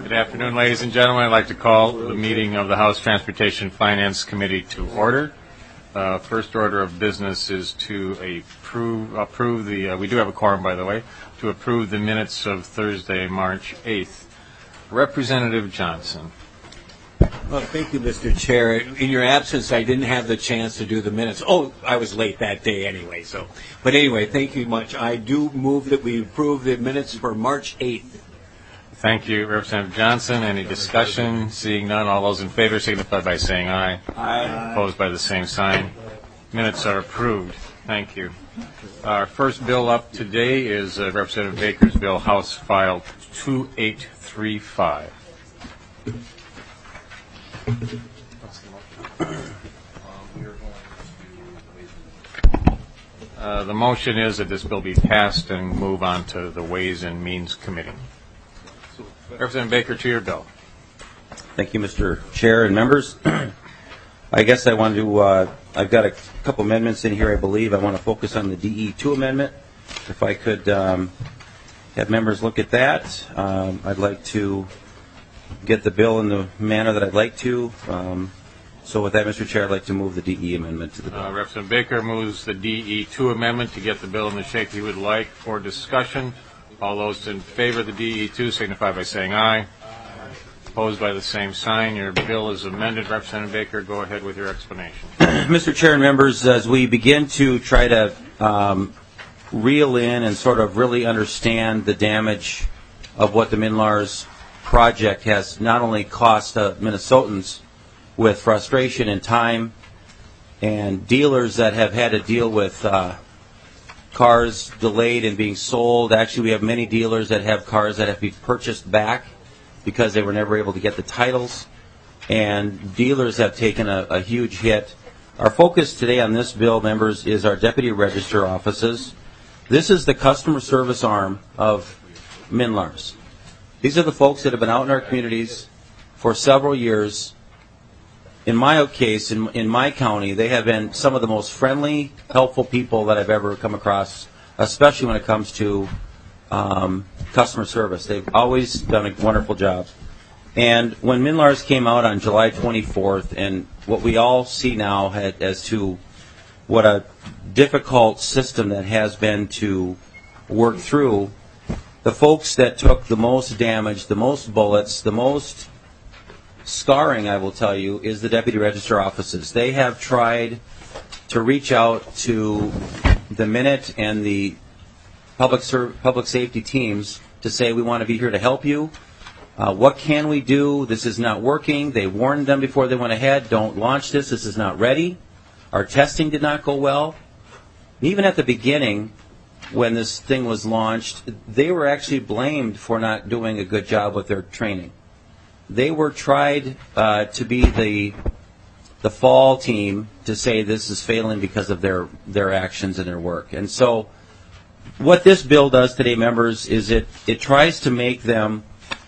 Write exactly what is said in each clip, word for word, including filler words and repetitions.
Good afternoon, ladies and gentlemen. I'd like to call the meeting of the House Transportation Finance Committee to order. Uh, first order of business is to approve, approve the, uh, we do have a quorum, by the way, to approve the minutes of Thursday, March eighth. Representative Johnson. Well, thank you, Mister Chair. In your absence, I didn't have the chance to do the minutes. Oh, I was late that day anyway, so. But anyway, thank you much. I do move that we approve the minutes for March eighth. Thank you, Representative Johnson. Any discussion? Seeing none, all those in favor signify by saying aye. Aye. Opposed by the same sign. Minutes are approved. Thank you. Our first bill up today is uh, Representative Baker's bill, House File two eight three five. Uh, the motion is that this bill be passed and move on to the Ways and Means Committee. Representative Baker, to your bill. Thank you, Mister Chair and members. I guess I want to, uh, I've got a couple amendments in here, I believe. I want to focus on the D E two amendment. If I could um, have members look at that. Um, I'd like to get the bill in the manner that I'd like to. Um, so with that, Mister Chair, I'd like to move the D E amendment to the bill. Uh, Representative Baker moves the D E two amendment to get the bill in the shape he would like for discussion. All those in favor of the D E two signify by saying aye. Aye. Opposed by the same sign. Your bill is amended. Representative Baker, go ahead with your explanation. Mister Chair and members, as we begin to try to um, reel in and sort of really understand the damage of what the MNLARS project has not only cost uh, Minnesotans with frustration and time, and dealers that have had to deal with uh, cars delayed and being sold. Actually, we have many dealers that have cars that have to be purchased back because they were never able to get the titles, and dealers have taken a, a huge hit. Our focus today on this bill, members, is our deputy register offices. This is the customer service arm of MNLARS. These are the folks that have been out in our communities for several years. In my case, in, in my county, they have been some of the most friendly, helpful people that I've ever come across, especially when it comes to um, customer service. They've always done a wonderful job. And when MNLARS came out on July twenty-fourth, and what we all see now had, as to what a difficult system that has been to work through, the folks that took the most damage, the most bullets, the most scarring, I will tell you, is the deputy register offices. They have tried to reach out to the Minute and the public ser- public safety teams to say, we want to be here to help you. Uh, what can we do? This is not working. They warned them before they went ahead, don't launch this. This is not ready. Our testing did not go well. Even at the beginning, when this thing was launched, they were actually blamed for not doing a good job with their training. They were tried uh, to be the the fall team to say this is failing because of their, their actions and their work. And so what this bill does today, members, is it, it tries to make them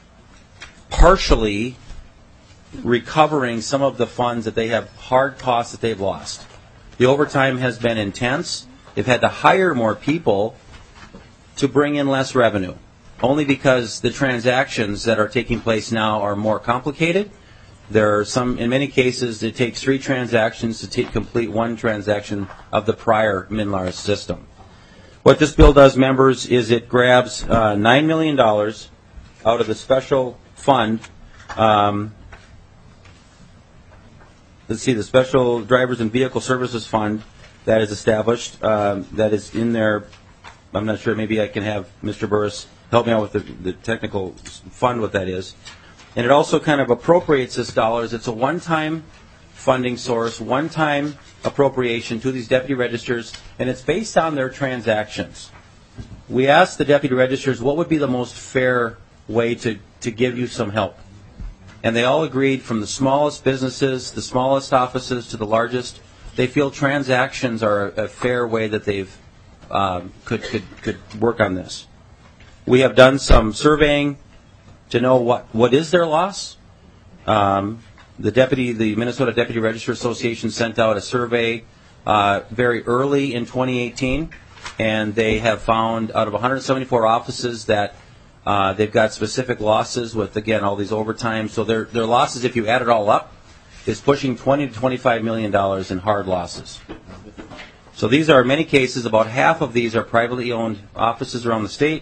partially recovering some of the funds that they have, hard costs that they've lost. The overtime has been intense. They've had to hire more people to bring in less revenue, only because the transactions that are taking place now are more complicated. There are some, in many cases, it takes three transactions to take, complete one transaction of the prior MNLARS system. What this bill does, members, is it grabs uh, nine million dollars out of the special fund. Um, let's see, the Special Drivers and Vehicle Services Fund that is established, um, that is in there. I'm not sure, maybe I can have Mister Burris help me out with the, the technical fund, what that is. And it also kind of appropriates this dollars. It's a one-time funding source, one-time appropriation to these deputy registers, and it's based on their transactions. We asked the deputy registers what would be the most fair way to, to give you some help. And they all agreed, from the smallest businesses, the smallest offices, to the largest. They feel transactions are a, a fair way that they've um, could, could could work on this. We have done some surveying to know what, what is their loss. Um, the deputy, the Minnesota Deputy Register Association sent out a survey uh, very early in twenty eighteen, and they have found out of one hundred seventy-four offices that Uh, they've got specific losses with, again, all these overtime. So their their losses, if you add it all up, is pushing twenty to twenty-five million dollars in hard losses. So these are, in many cases, about half of these are privately owned offices around the state.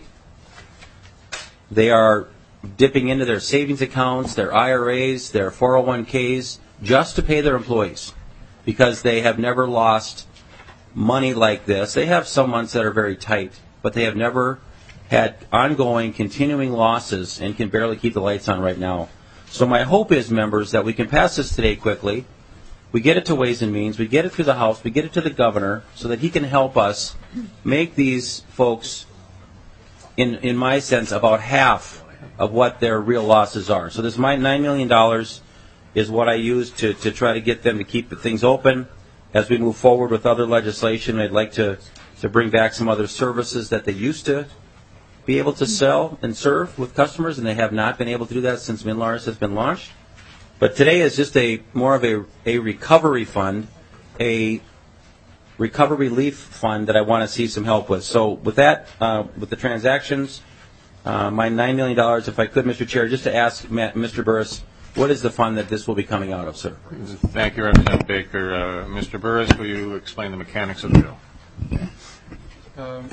They are dipping into their savings accounts, their I R As, their four oh one k's, just to pay their employees, because they have never lost money like this. They have some months that are very tight, but they have never had ongoing, continuing losses and can barely keep the lights on right now. So my hope is, members, that we can pass this today quickly. We get it to Ways and Means. We get it through the House. We get it to the governor so that he can help us make these folks, in in my sense, about half of what their real losses are. So this my nine million dollars is what I use to, to try to get them to keep the things open. As we move forward with other legislation, I'd like to, to bring back some other services that they used to be able to sell and serve with customers, and they have not been able to do that since MNLARS has been launched. But today is just a more of a, a recovery fund, a recovery relief fund that I want to see some help with. So with that, uh, with the transactions, uh, my nine million dollars, if I could, Mister Chair, just to ask Matt, Mister Burris, what is the fund that this will be coming out of, sir? Thank you, Representative Baker. Uh, Mister Burris, will you explain the mechanics of the bill? Um,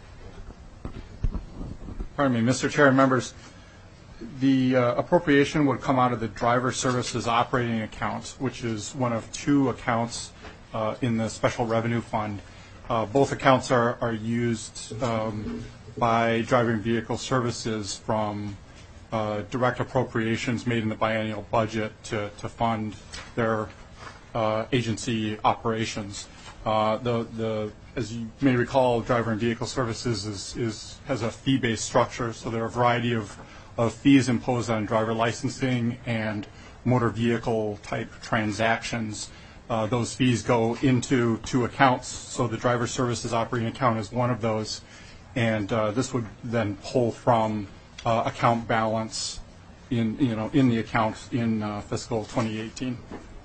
Pardon me, Mister Chair and members, the uh, appropriation would come out of the Driver Services Operating Account, which is one of two accounts uh, in the Special Revenue Fund. Uh, both accounts are, are used um, by Driving Vehicle Services from uh, direct appropriations made in the biennial budget to, to fund their uh, agency operations. Uh, the, the, as you may recall, Driver and Vehicle Services is, is, has a fee-based structure, so there are a variety of, of fees imposed on driver licensing and motor vehicle type transactions. Uh, those fees go into two accounts, so the Driver Services Operating Account is one of those, and uh, this would then pull from uh, account balance in, you know, in the account in uh, fiscal twenty eighteen.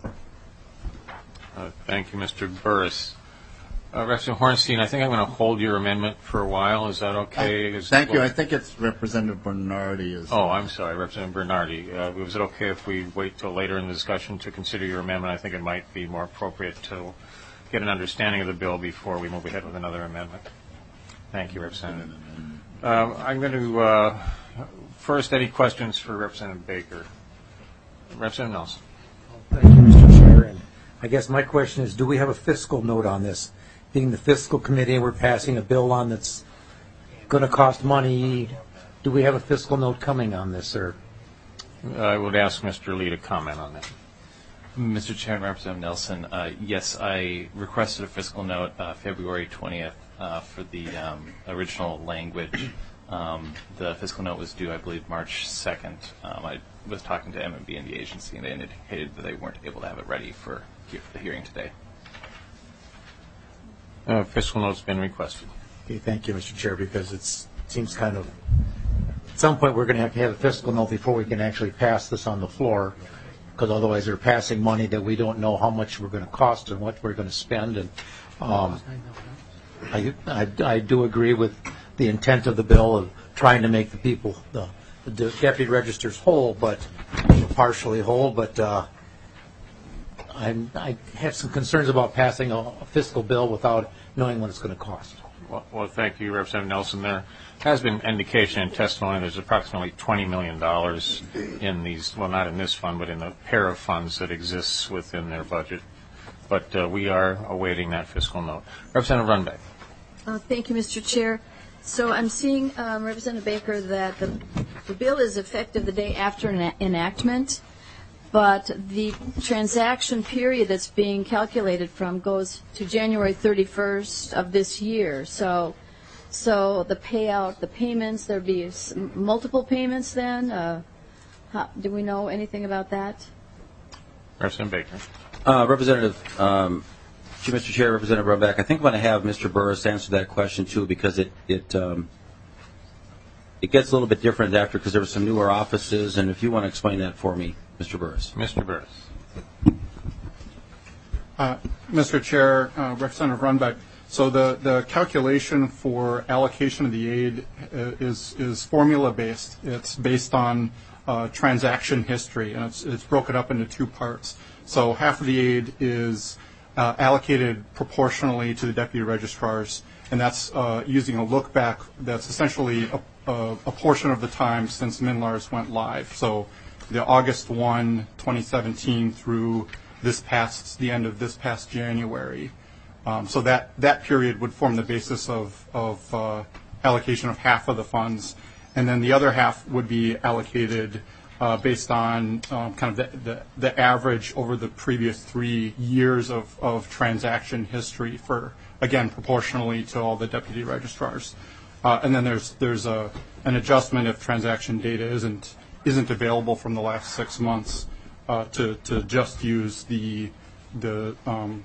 Uh, thank you, Mister Burris. Uh, Representative Hornstein, I think I'm going to hold your amendment for a while. Is that okay? Is, Thank you. well, I think it's Representative Bernardi. Is Oh, I'm sorry, Representative Bernardi. Uh, is it okay if we wait till later in the discussion to consider your amendment? I think it might be more appropriate to get an understanding of the bill before we move ahead with another amendment. Thank you, Representative. Uh, I'm going to, uh, first, any questions for Representative Baker? Representative Nelson. Thank you, Mister Chair. And I guess my question is, do we have a fiscal note on this? Being the fiscal committee, we're passing a bill on that's going to cost money. Do we have a fiscal note coming on this, sir? I would ask Mister Lee to comment on that. Mister Chair and Representative Nelson, uh, yes, I requested a fiscal note uh, February twentieth uh, for the um, original language. Um, the fiscal note was due, I believe, March second. Um, I was talking to M and B and the agency, and they indicated that they weren't able to have it ready for, for the hearing today. Uh, fiscal note's been requested. Okay, thank you, Mister Chair, because it's, it seems kind of, at some point we're going to have to have a fiscal note before we can actually pass this on the floor, because otherwise they're passing money that we don't know how much we're going to cost and what we're going to spend. And um, I, I, I do agree with the intent of the bill of trying to make the people, the, the deputy registers whole, but partially whole, but uh, I'm, I have some concerns about passing a, a fiscal bill without knowing what it's going to cost. Well, well, thank you, Representative Nelson. There has been indication in testimony there's approximately twenty million dollars in these, well, not in this fund, but in the pair of funds that exists within their budget. But uh, we are awaiting that fiscal note. Representative Runbeck. Uh, thank you, Mister Chair. So I'm seeing, um, Representative Baker, that the, the bill is effective the day after an enactment, but the transaction period that's being calculated from goes to January thirty-first of this year. So, so the payout, the payments, there'd be multiple payments then? Uh, how, do we know anything about that? Representative Baker. Uh, Representative, um, Mister Chair, Representative Runbeck, I think I'm going to have Mister Burris answer that question too, because it it um, it gets a little bit different after, because there were some newer offices, and if you want to explain that for me, Mister Burris. Mister Burris. Uh, Mister Chair, uh, Representative Runbeck, So the, the calculation for allocation of the aid uh, is is formula based. It's based on uh, transaction history, and it's it's broken up into two parts. So half of the aid is uh, allocated proportionally to the deputy registrars, and that's uh, using a look back. That's essentially a, a, a portion of the time since MNLARS went live. So the August first, twenty seventeen through this past the end of this past January. Um, so that, that period would form the basis of, of uh, allocation of half of the funds, and then the other half would be allocated uh, based on um, kind of the, the, the average over the previous three years of, of transaction history for, again, proportionally to all the deputy registrars. Uh, and then there's there's a, an adjustment if transaction data isn't isn't available from the last six months uh, to to just use the the um,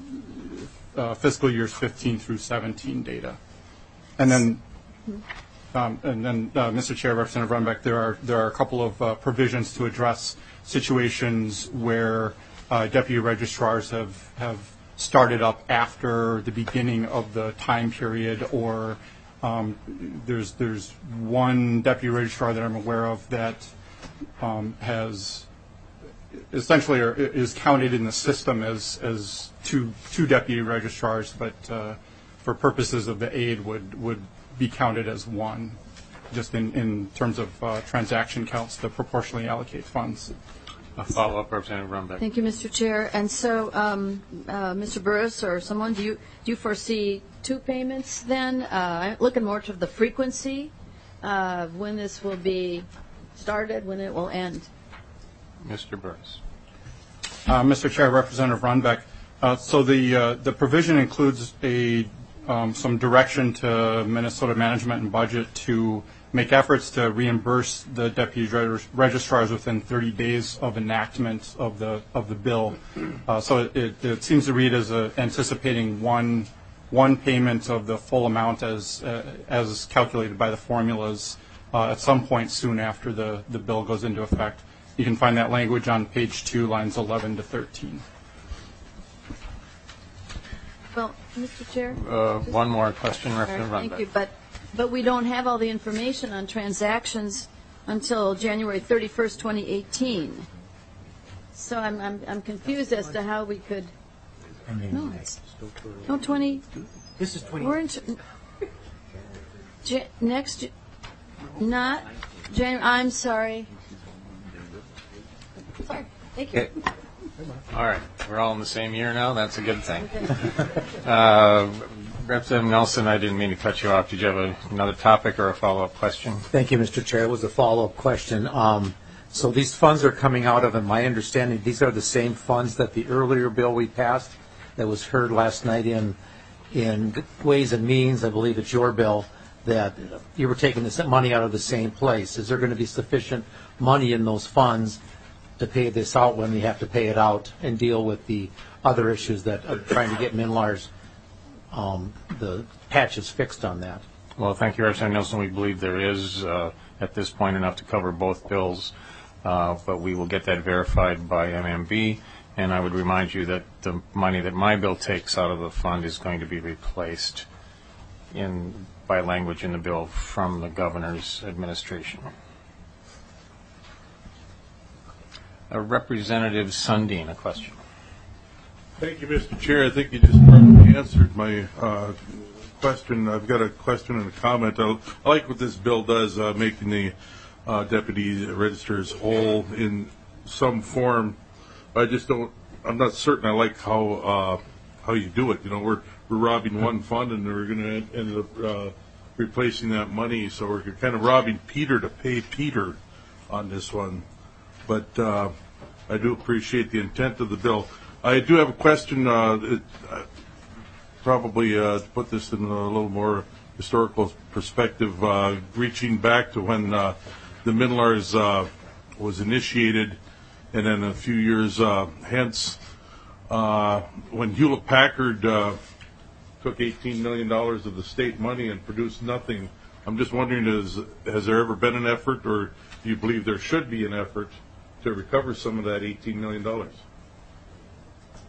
Uh, fiscal years fifteen through seventeen data, and then, um, and then, uh, Mister Chair, Representative Runbeck, there are there are a couple of uh, provisions to address situations where uh, deputy registrars have have started up after the beginning of the time period, or um, there's there's one deputy registrar that I'm aware of that um, has. Essentially are, is counted in the system as as two two deputy registrars, but uh, for purposes of the aid would would be counted as one, just in, in terms of uh, transaction counts to proportionally allocate funds. A follow-up, Representative Runbeck. Thank you, Mister Chair. And so, um, uh, Mister Burris or someone, do you do you foresee two payments then? Uh, looking more to the frequency of when this will be started, when it will end. Mister Burris. Uh, Mister Chair, Representative Runbeck. Uh, so the uh, the provision includes a um, some direction to Minnesota Management and Budget to make efforts to reimburse the deputy reg- registrars within thirty days of enactment of the of the bill. Uh, so it, it seems to read as a, anticipating one one payment of the full amount as uh, as calculated by the formulas uh, at some point soon after the, the bill goes into effect. You can find that language on page two, lines eleven to thirteen. Well, Mister Chair? Uh, one more question, Representative Thank Runbeck. you, but, but we don't have all the information on transactions until January thirty-first, twenty eighteen. So I'm, I'm, I'm confused as to how we could, no, it's, no, twenty, This is twenty. we're in, Ja- next, not, Jan, I'm sorry. Sorry, thank you. All right, we're all in the same year now. That's a good thing. Uh, Representative Nelson, I didn't mean to cut you off. Did you have a, another topic or a follow-up question? Thank you, Mister Chair. It was a follow-up question. Um, so these funds are coming out of, in my understanding, these are the same funds that the earlier bill we passed that was heard last night in in Ways and Means. I believe it's your bill that you were taking this money out of the same place. Is there going to be sufficient money in those funds to pay this out when we have to pay it out and deal with the other issues that are trying to get MNLARS, um, the patches fixed on that? Well, thank you, Representative Nelson. We believe there is, uh, at this point, enough to cover both bills, uh, but we will get that verified by M M B, and I would remind you that the money that my bill takes out of the fund is going to be replaced in by language in the bill from the governor's administration. Uh, Representative Sundin, a question. Thank you, Mister Chair. I think you just probably answered my uh, question. I've got a question and a comment. I, I like what this bill does, uh, making the uh, deputy registers whole in some form. I just don't. I'm not certain. I like how uh, how you do it. You know, we're we're robbing one fund and we're going to end up uh, replacing that money. So we're kind of robbing Peter to pay Peter on this one. But uh, I do appreciate the intent of the bill. I do have a question, uh, it, uh, probably uh, to put this in a little more historical perspective, uh, reaching back to when uh, the MNLARS uh, was initiated, and then a few years uh, hence, uh, when Hewlett-Packard uh, took eighteen million dollars of the state money and produced nothing. I'm just wondering, is, has there ever been an effort, or do you believe there should be an effort to recover some of that eighteen million dollars?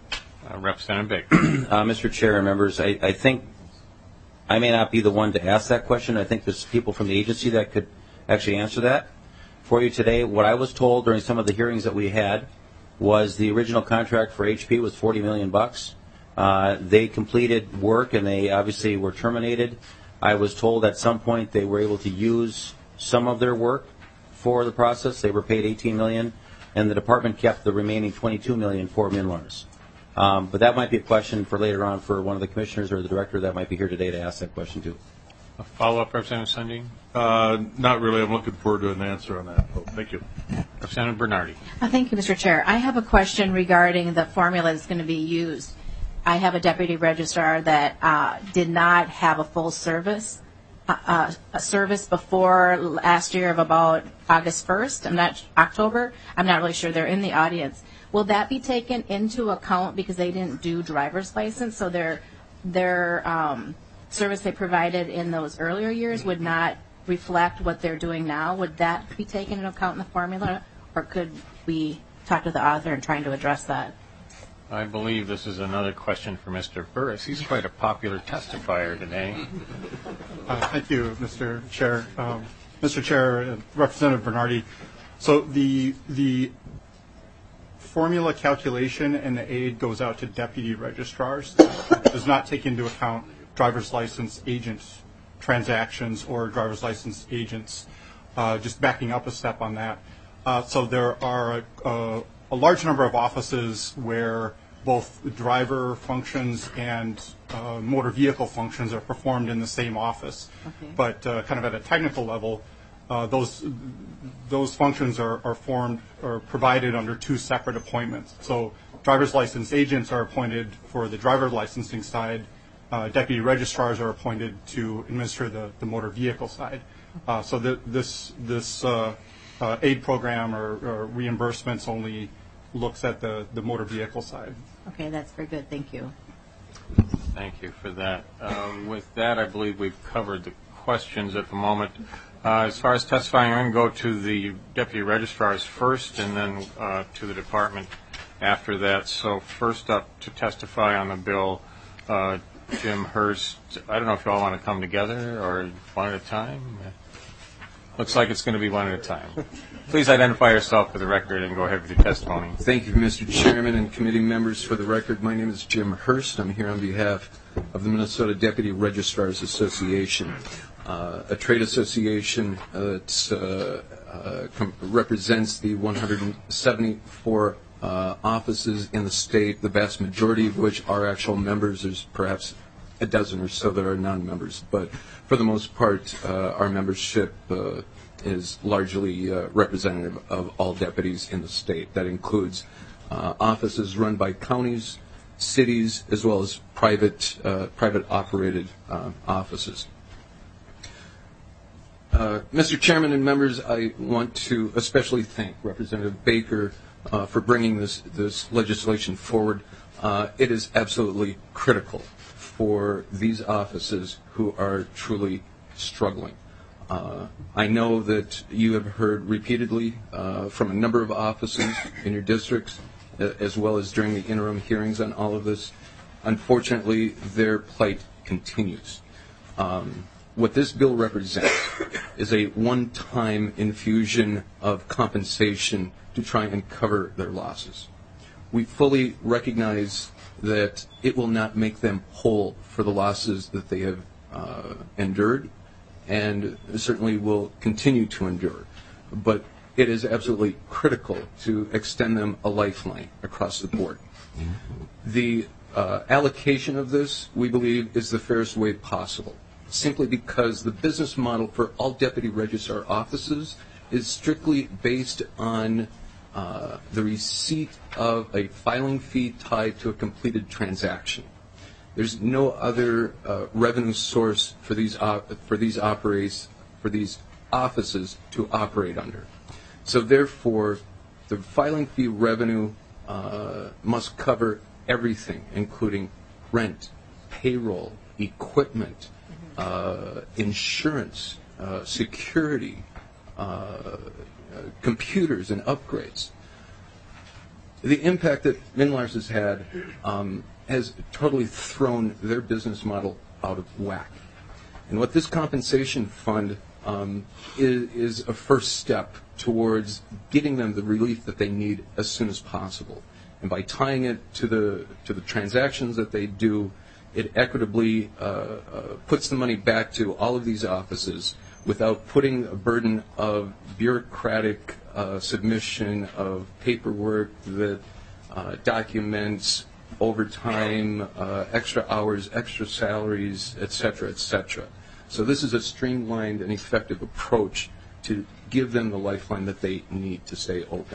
Uh, Representative Baker. Uh, Mister Chair and members, I, I think I may not be the one to ask that question. I think there's people from the agency that could actually answer that for you today. What I was told during some of the hearings that we had was the original contract for H P was forty million bucks. Uh, they completed work and they obviously were terminated. I was told at some point they were able to use some of their work for the process. They were paid eighteen million dollars, and the department kept the remaining twenty-two million dollars for MNLARS. Um, but that might be a question for later on for one of the commissioners or the director that might be here today to ask that question too. A follow-up, Representative Sundin? Uh, not really. I'm looking forward to an answer on that. Oh, thank you. Representative Bernardi. Uh, thank you, Mister Chair. I have a question regarding the formula that's going to be used. I have a deputy registrar that uh, did not have a full service, uh, uh, a service before last year of about August first. I'm not October. I'm not really sure. They're in the audience. Will that be taken into account because they didn't do driver's license? So their their um, service they provided in those earlier years would not reflect what they're doing now. Would that be taken into account in the formula, or could we talk to the author and trying to address that? I believe this is another question for Mister Burris. He's quite a popular testifier today. Uh, thank you, Mister Chair. Um, Mister Chair, uh, Representative Bernardi. So the the formula calculation and the aid goes out to deputy registrars. It does not take into account driver's license agents transactions or driver's license agents. Uh, just backing up a step on that. Uh, so there are a, a large number of offices where both driver functions and uh, motor vehicle functions are performed in the same office. Okay. But uh, kind of at a technical level, uh, those those functions are, are formed or provided under two separate appointments. So driver's license agents are appointed for the driver licensing side. Uh, deputy registrars are appointed to administer the, the motor vehicle side. Uh, so the, this this uh, uh, aid program or, or reimbursements only looks at the, the motor vehicle side. Okay, that's very good. Thank you. Thank you for that. Uh, with that, I believe we've covered the questions at the moment. Uh, as far as testifying, I'm going to go to the deputy registrars first and then uh, to the department after that. So first up to testify on the bill, uh, Jim Hurst. I don't know if you all want to come together or one at a time. Looks like it's going to be one at a time. Please identify yourself for the record and go ahead with your testimony. Thank you, Mister Chairman and committee members. For the record, my name is Jim Hurst. I'm here on behalf of the Minnesota Deputy Registrars Association, uh, a trade association that uh, uh, com- represents the one hundred seventy-four uh, offices in the state, the vast majority of which are actual members. There's perhaps a dozen or so that are non-members, but for the most part, uh, our membership uh, is largely uh, representative of all deputies in the state. That includes uh, offices run by counties, cities, as well as private, uh, private operated uh, offices. Uh, Mister Chairman and members, I want to especially thank Representative Baker uh, for bringing this, this legislation forward. Uh, it is absolutely critical for these offices who are truly struggling. Uh, I know that you have heard repeatedly uh, from a number of offices in your districts, uh, as well as during the interim hearings on all of this. Unfortunately, their plight continues. Um, what this bill represents is a one-time infusion of compensation to try and cover their losses. We fully recognize that it will not make them whole for the losses that they have uh, endured and certainly will continue to endure. But it is absolutely critical to extend them a lifeline across the board. The uh, allocation of this, we believe, is the fairest way possible, simply because the business model for all deputy registrar offices is strictly based on Uh, the receipt of a filing fee tied to a completed transaction. There's no other uh, revenue source for these op- for these operators for these offices to operate under. So therefore, the filing fee revenue uh, must cover everything, including rent, payroll, equipment, uh, insurance, uh, security, Uh, Uh, computers and upgrades. the impact that Minlars has had um, has totally thrown their business model out of whack. And what this compensation fund um, is, is a first step towards getting them the relief that they need as soon as possible. And by tying it to the to the transactions that they do, it equitably uh, uh, puts the money back to all of these offices without putting a burden of bureaucratic uh, submission of paperwork that uh, documents overtime, uh, extra hours, extra salaries, et cetera, et cetera. So this is a streamlined and effective approach to give them the lifeline that they need to stay open.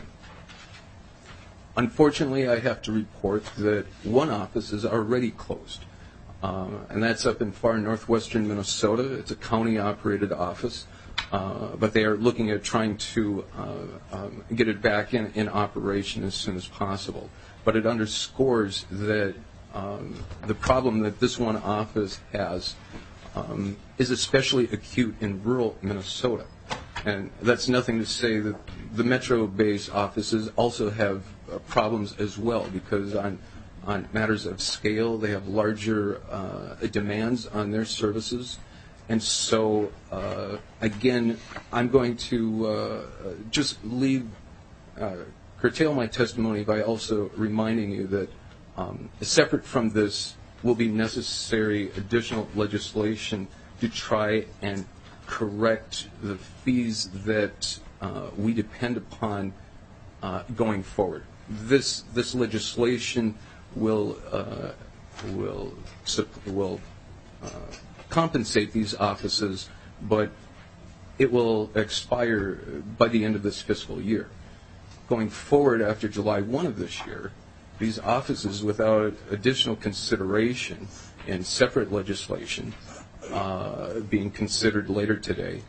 Unfortunately, I have to report that one office is already closed, uh, and that's up in far northwestern Minnesota. It's a county-operated office, uh, but they are looking at trying to uh, um, get it back in, in operation as soon as possible. But it underscores that um, the problem that this one office has um, is especially acute in rural Minnesota. And that's nothing to say that the metro-based offices also have uh, problems as well, because on on matters of scale, they have larger uh, demands on their services. And so, uh, again, I'm going to uh, just leave, uh, curtail my testimony by also reminding you that um, separate from this will be necessary additional legislation to try and correct the fees that uh, we depend upon uh, going forward. This this legislation will uh, will will uh, compensate these offices, but it will expire by the end of this fiscal year. Going forward after July first of this year, these offices, without additional consideration in separate legislation uh, being considered later today,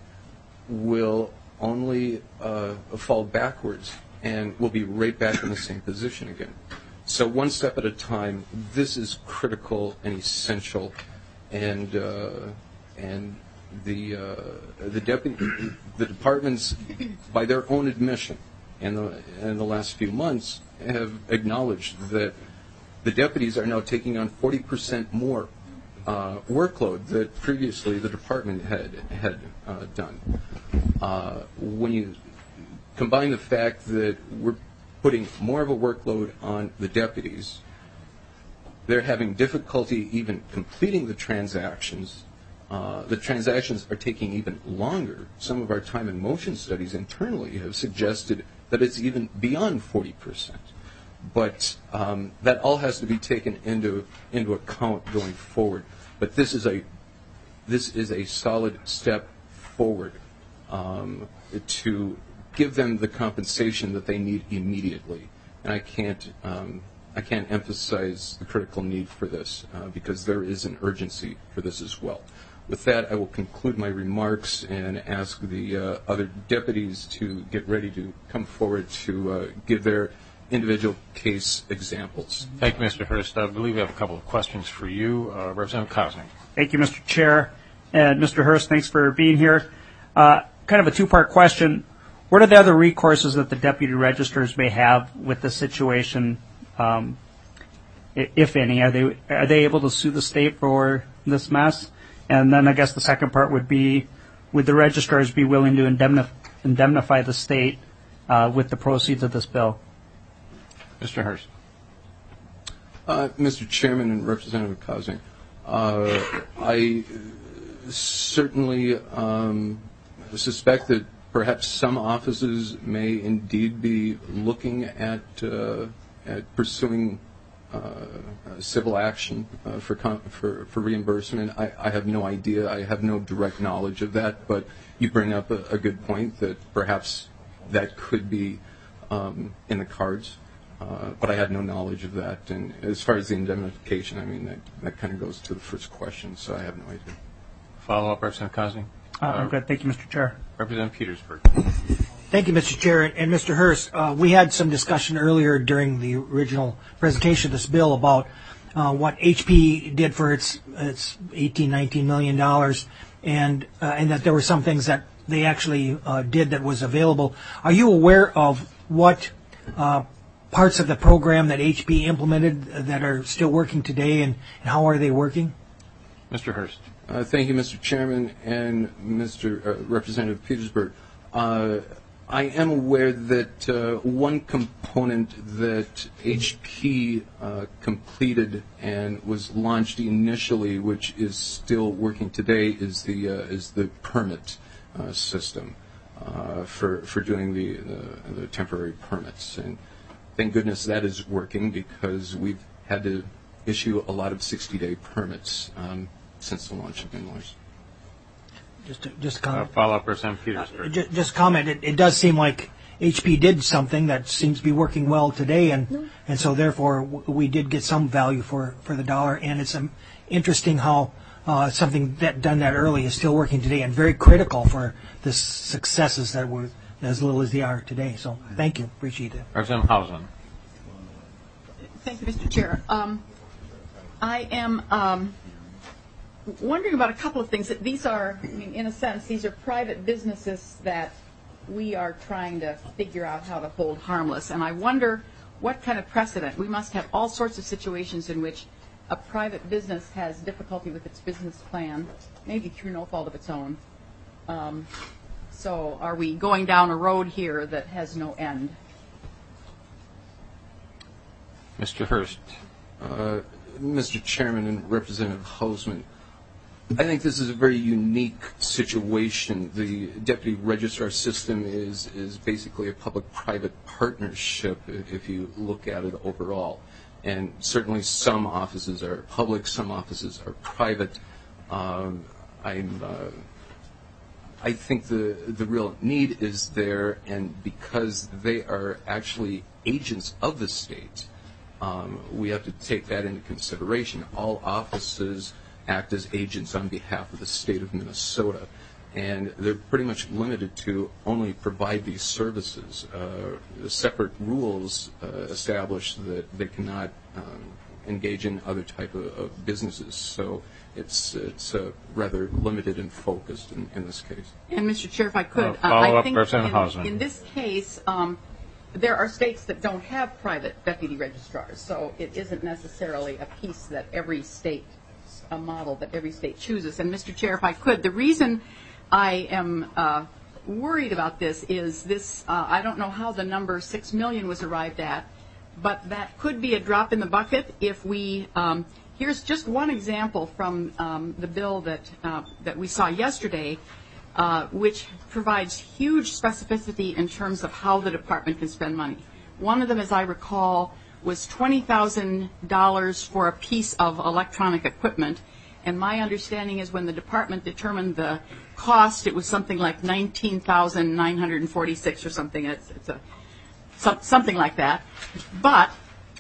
will only uh, fall backwards and will be right back in the same position again. So one step at a time, this is critical and essential, and uh, and the uh, the deputy, the departments, by their own admission, in the in the last few months, have acknowledged that the deputies are now taking on forty percent more uh, workload that previously the department had had uh, done. Uh, when you combine the fact that we're putting more of a workload on the deputies, they're having difficulty even completing the transactions. Uh, the transactions are taking even longer. Some of our time and motion studies internally have suggested that it's even beyond forty percent. But um, that all has to be taken into into account going forward. But this is a this is a solid step forward um, to give them the compensation that they need immediately. And I can't um, I can't emphasize the critical need for this uh, because there is an urgency for this as well. With that, I will conclude my remarks and ask the uh, other deputies to get ready to come forward to uh, give their individual case examples. Thank you, Mister Hurst. I believe we have a couple of questions for you. Uh, Representative Cosney. Thank you, Mister Chair. And Mister Hurst, thanks for being here. Uh, kind of a two-part question. What are the other recourses that the deputy registers may have with the situation, um, if any? Are they are they able to sue the state for this mess? And then I guess the second part would be, would the registrars be willing to indemnif- indemnify the state uh, with the proceeds of this bill? Mister Hurst. Uh, Mister Chairman and Representative Cosney, uh, I certainly um, suspect that perhaps some offices may indeed be looking at uh, at pursuing uh, civil action uh, for, com- for for reimbursement. I, I have no idea. I have no direct knowledge of that. But you bring up a, a good point that perhaps that could be um, in the cards. Uh, but I had no knowledge of that. And as far as the indemnification, I mean, that, that kind of goes to the first question. So I have no idea. Follow up, Representative Cosney. Uh, I'm good. Thank you, Mister Chair. Representative Petersburg. Thank you, Mister Chair. And Mister Hurst, uh, we had some discussion earlier during the original presentation of this bill about uh, what H P did for its its eighteen, nineteen million dollars, and uh, and that there were some things that they actually uh, did that was available. Are you aware of what uh, parts of the program that H P implemented that are still working today, and, and how are they working? Mister Hurst. Uh, thank you, Mister Chairman and Mister Uh, Representative Petersburg. Uh, I am aware that uh, one component that H P uh, completed and was launched initially, which is still working today, is the uh, is the permit uh, system uh, for for doing the, the the temporary permits. And thank goodness that is working, because we've had to issue a lot of sixty-day permits um, since the launch of MNLARS. Just to, just comment. Uh, follow up, Representative Petersburg. Uh, just, just comment. It, it does seem like H P did something that seems to be working well today, and no. and so therefore w- we did get some value for, for the dollar. And it's um, interesting how uh, something that done that early is still working today, and very critical for the successes that were as little as they are today. So thank you, appreciate it. Representative Hausman. Thank you, Mister Chair. Um, I am. Um, wondering about a couple of things. These are, I mean, in a sense, these are private businesses that we are trying to figure out how to hold harmless. And I wonder what kind of precedent. We must have all sorts of situations in which a private business has difficulty with its business plan, maybe through no fault of its own. Um, so are we going down a road here that has no end? Mister Hurst. Uh, Mister Chairman and Representative Hausman, I think this is a very unique situation. The deputy registrar system is, is basically a public-private partnership if you look at it overall. And certainly some offices are public, some offices are private. Um, I'm, uh, I think the, the real need is there, and because they are actually agents of the state, um, we have to take that into consideration. All offices act as agents on behalf of the state of Minnesota, and they're pretty much limited to only provide these services. Uh, separate rules uh, establish that they cannot um, engage in other type of, of businesses. So it's it's uh, rather limited and focused in, in this case. And Mister Chair, if I could, Uh, follow I up, think Representative Hausman. in, in this case, um, there are states that don't have private deputy registrars, so it isn't necessarily a piece that every state a model that every state chooses. And Mister Chair, if I could, the reason I am uh, worried about this is this, uh, I don't know how the number six million was arrived at, but that could be a drop in the bucket if we, um, here's just one example from um, the bill that, uh, that we saw yesterday, uh, which provides huge specificity in terms of how the department can spend money. One of them, as I recall, was twenty thousand dollars for a piece of electronic equipment. And my understanding is when the department determined the cost, it was something like nineteen thousand nine hundred forty-six or something. It's, it's a, some, something like that. But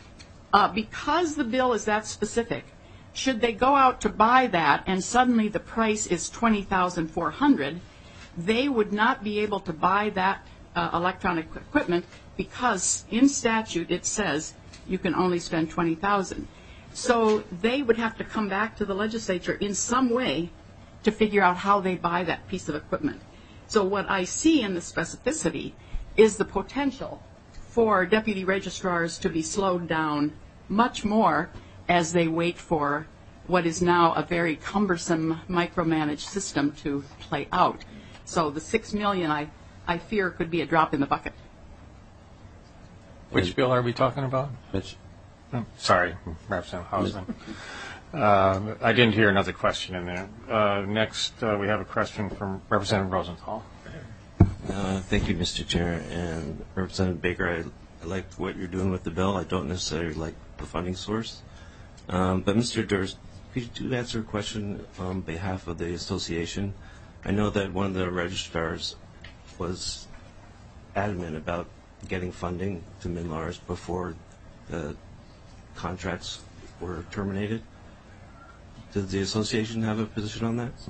uh, because the bill is that specific, should they go out to buy that and suddenly the price is twenty thousand four hundred dollars, they would not be able to buy that uh, electronic equipment because in statute it says you can only spend twenty thousand dollars. So they would have to come back to the legislature in some way to figure out how they buy that piece of equipment. So what I see in the specificity is the potential for deputy registrars to be slowed down much more as they wait for what is now a very cumbersome micromanaged system to play out. So the six million I, I fear could be a drop in the bucket. Which bill are we talking about? Which? Oh, sorry, Representative Hausman. Uh, I didn't hear another question in there. Uh, next, uh, we have a question from Representative Rosenthal. Uh, thank you, Mister Chair. And Representative Baker, I, I like what you're doing with the bill. I don't necessarily like the funding source. Um, but Mister Durst, could you answer a question on behalf of the association? I know that one of the registrars was adamant about getting funding to MNLARS before the contracts were terminated. Does the association have a position on that?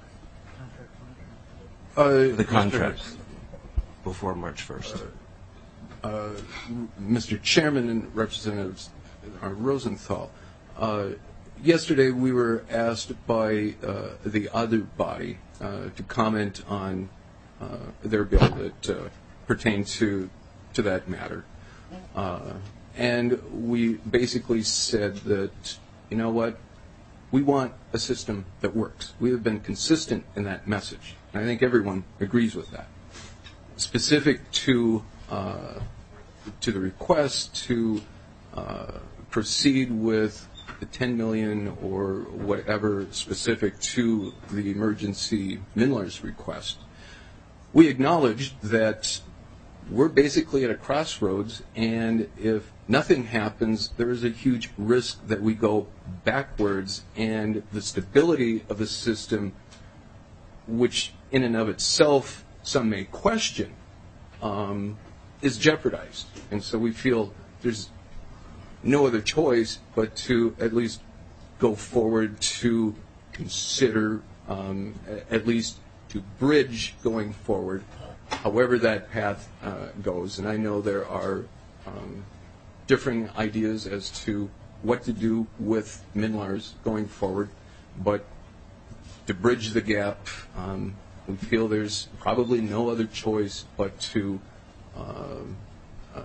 Uh, the contracts before March first. Uh, uh, Mister Chairman and Representatives uh, Rosenthal, uh, yesterday we were asked by uh, the other body uh, to comment on uh, their bill that uh, pertained to to that matter. Uh, and we basically said that, you know what, we want a system that works. We have been consistent in that message, and I think everyone agrees with that. Specific to uh, to the request to uh, proceed with the ten million dollars or whatever specific to the emergency M N L A R S request, we acknowledged that we're basically at a crossroads, and if nothing happens, there is a huge risk that we go backwards, and the stability of the system, which in and of itself some may question, um, is jeopardized. And so we feel there's no other choice but to at least go forward to consider, um, at least to bridge going forward, however that path uh, goes. And I know there are um, differing ideas as to what to do with M N L A R S going forward, but to bridge the gap, um, we feel there's probably no other choice but to, um, uh,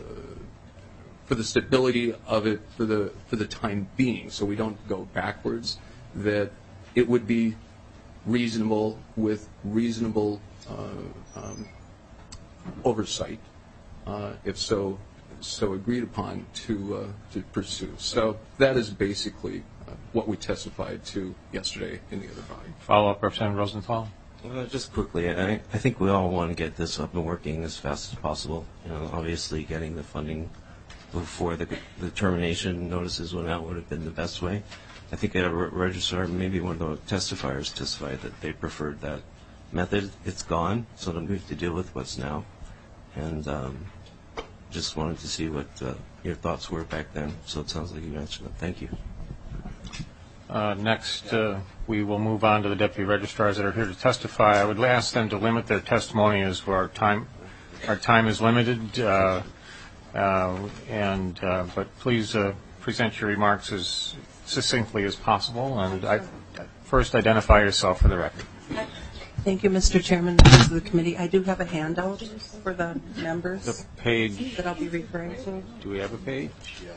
for the stability of it for the for the time being, so we don't go backwards, that it would be reasonable with reasonable uh, um, oversight, uh, if so so agreed upon, to uh, to pursue. So that is basically uh, what we testified to yesterday in the other body. Follow up, Representative Rosenthal. Uh, just quickly, I, I think we all want to get this up and working as fast as possible. You know, obviously, getting the funding before the, the termination notices went out would have been the best way. I think at a re- registrar, maybe one of the testifiers testified that they preferred that method. It's gone, so then we have to deal with what's now. And um, just wanted to see what uh, your thoughts were back then. So it sounds like you answered them. Thank you. Uh, next, uh, we will move on to the deputy registrars that are here to testify. I would ask them to limit their testimony as our time, our time is limited. Uh, uh, and uh, but please uh, present your remarks as succinctly as possible. And I, first, identify yourself for the record. Thank you, Mister Chairman, members of the committee. I do have a handout for the members. The page that I'll be referring to. Do we have a page?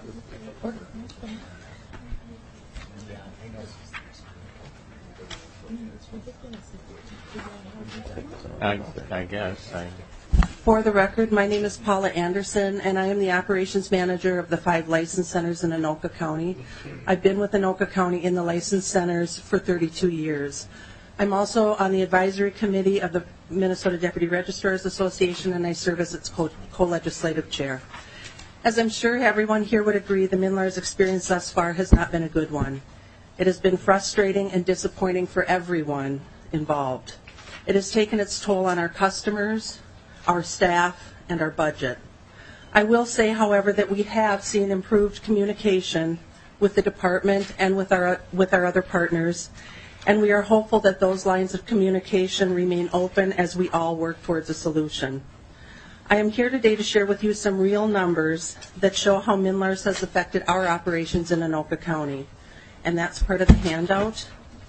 I, I guess. I... For the record, my name is Paula Anderson, and I am the operations manager of the five license centers in Anoka County. I've been with Anoka County in the license centers for thirty-two years. I'm also on the advisory committee of the Minnesota Deputy Registrars Association, and I serve as its co- co-legislative chair. As I'm sure everyone here would agree, the M N L A R S experience thus far has not been a good one. It has been frustrating and disappointing for everyone involved. It has taken its toll on our customers, our staff, and our budget. I will say, however, that we have seen improved communication with the department and with our with our other partners, and we are hopeful that those lines of communication remain open as we all work towards a solution. I am here today to share with you some real numbers that show how M N L A R S has affected our operations in Anoka County, and that's part of the handout.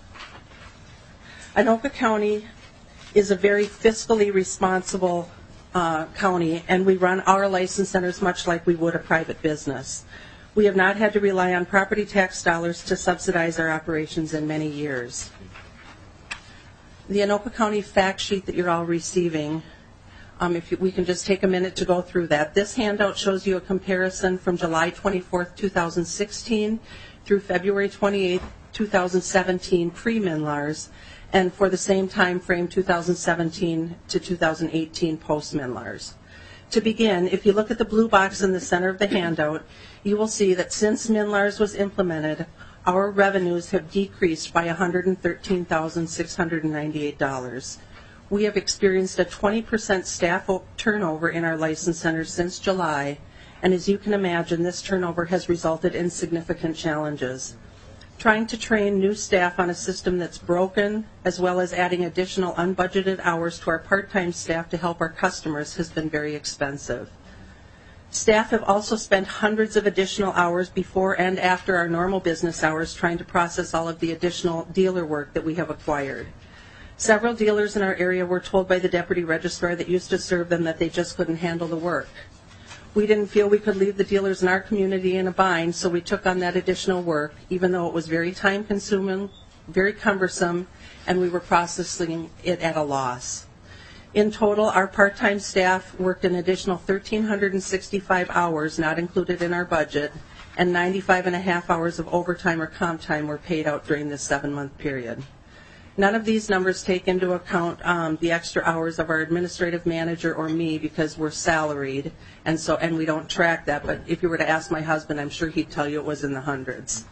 Anoka County is a very fiscally responsible uh, county, and we run our license centers much like we would a private business. We have not had to rely on property tax dollars to subsidize our operations in many years. The Anoka County fact sheet that you're all receiving, um, if you, we can just take a minute to go through that. This handout shows you a comparison from July twenty-fourth, two thousand sixteen through February twenty-eighth, two thousand seventeen pre-M N L A R S, and for the same time frame, two thousand seventeen to two thousand eighteen post-M N L A R S. To begin, if you look at the blue box in the center of the handout, you will see that since M N L A R S was implemented, our revenues have decreased by one hundred thirteen thousand six hundred ninety-eight dollars. We have experienced a twenty percent staff turnover in our license centers since July, and as you can imagine, this turnover has resulted in significant challenges. Trying to train new staff on a system that's broken, as well as adding additional unbudgeted hours to our part-time staff to help our customers, has been very expensive. Staff have also spent hundreds of additional hours before and after our normal business hours trying to process all of the additional dealer work that we have acquired. Several dealers in our area were told by the deputy registrar that used to serve them that they just couldn't handle the work. We didn't feel we could leave the dealers in our community in a bind, so we took on that additional work, even though it was very time-consuming, very cumbersome, and we were processing it at a loss. In total, our part-time staff worked an additional one thousand three hundred sixty-five hours, not included in our budget, and ninety-five and a half hours of overtime or comp time were paid out during this seven-month period. None of these numbers take into account um, the extra hours of our administrative manager or me, because we're salaried, and so and we don't track that. But if you were to ask my husband, I'm sure he'd tell you it was in the hundreds.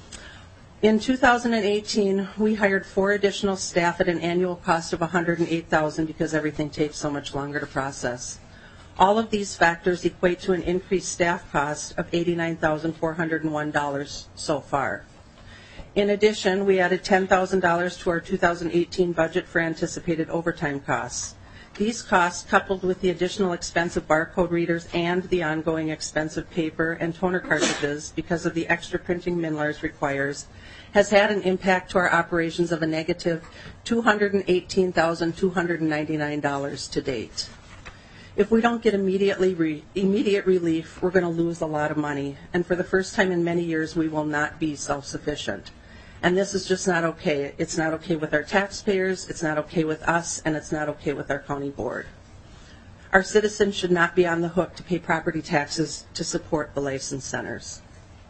In two thousand eighteen, we hired four additional staff at an annual cost of one hundred eight thousand dollars because everything takes so much longer to process. All of these factors equate to an increased staff cost of eighty-nine thousand four hundred one dollars so far. In addition, we added ten thousand dollars to our two thousand eighteen budget for anticipated overtime costs. These costs, coupled with the additional expense of barcode readers and the ongoing expense of paper and toner cartridges because of the extra printing Minlars requires, has had an impact to our operations of a negative two hundred eighteen thousand two hundred ninety-nine dollars to date. If we don't get immediately re- immediate relief, we're going to lose a lot of money, and for the first time in many years, we will not be self-sufficient. And this is just not okay. It's not okay with our taxpayers, it's not okay with us, and it's not okay with our county board. Our citizens should not be on the hook to pay property taxes to support the license centers.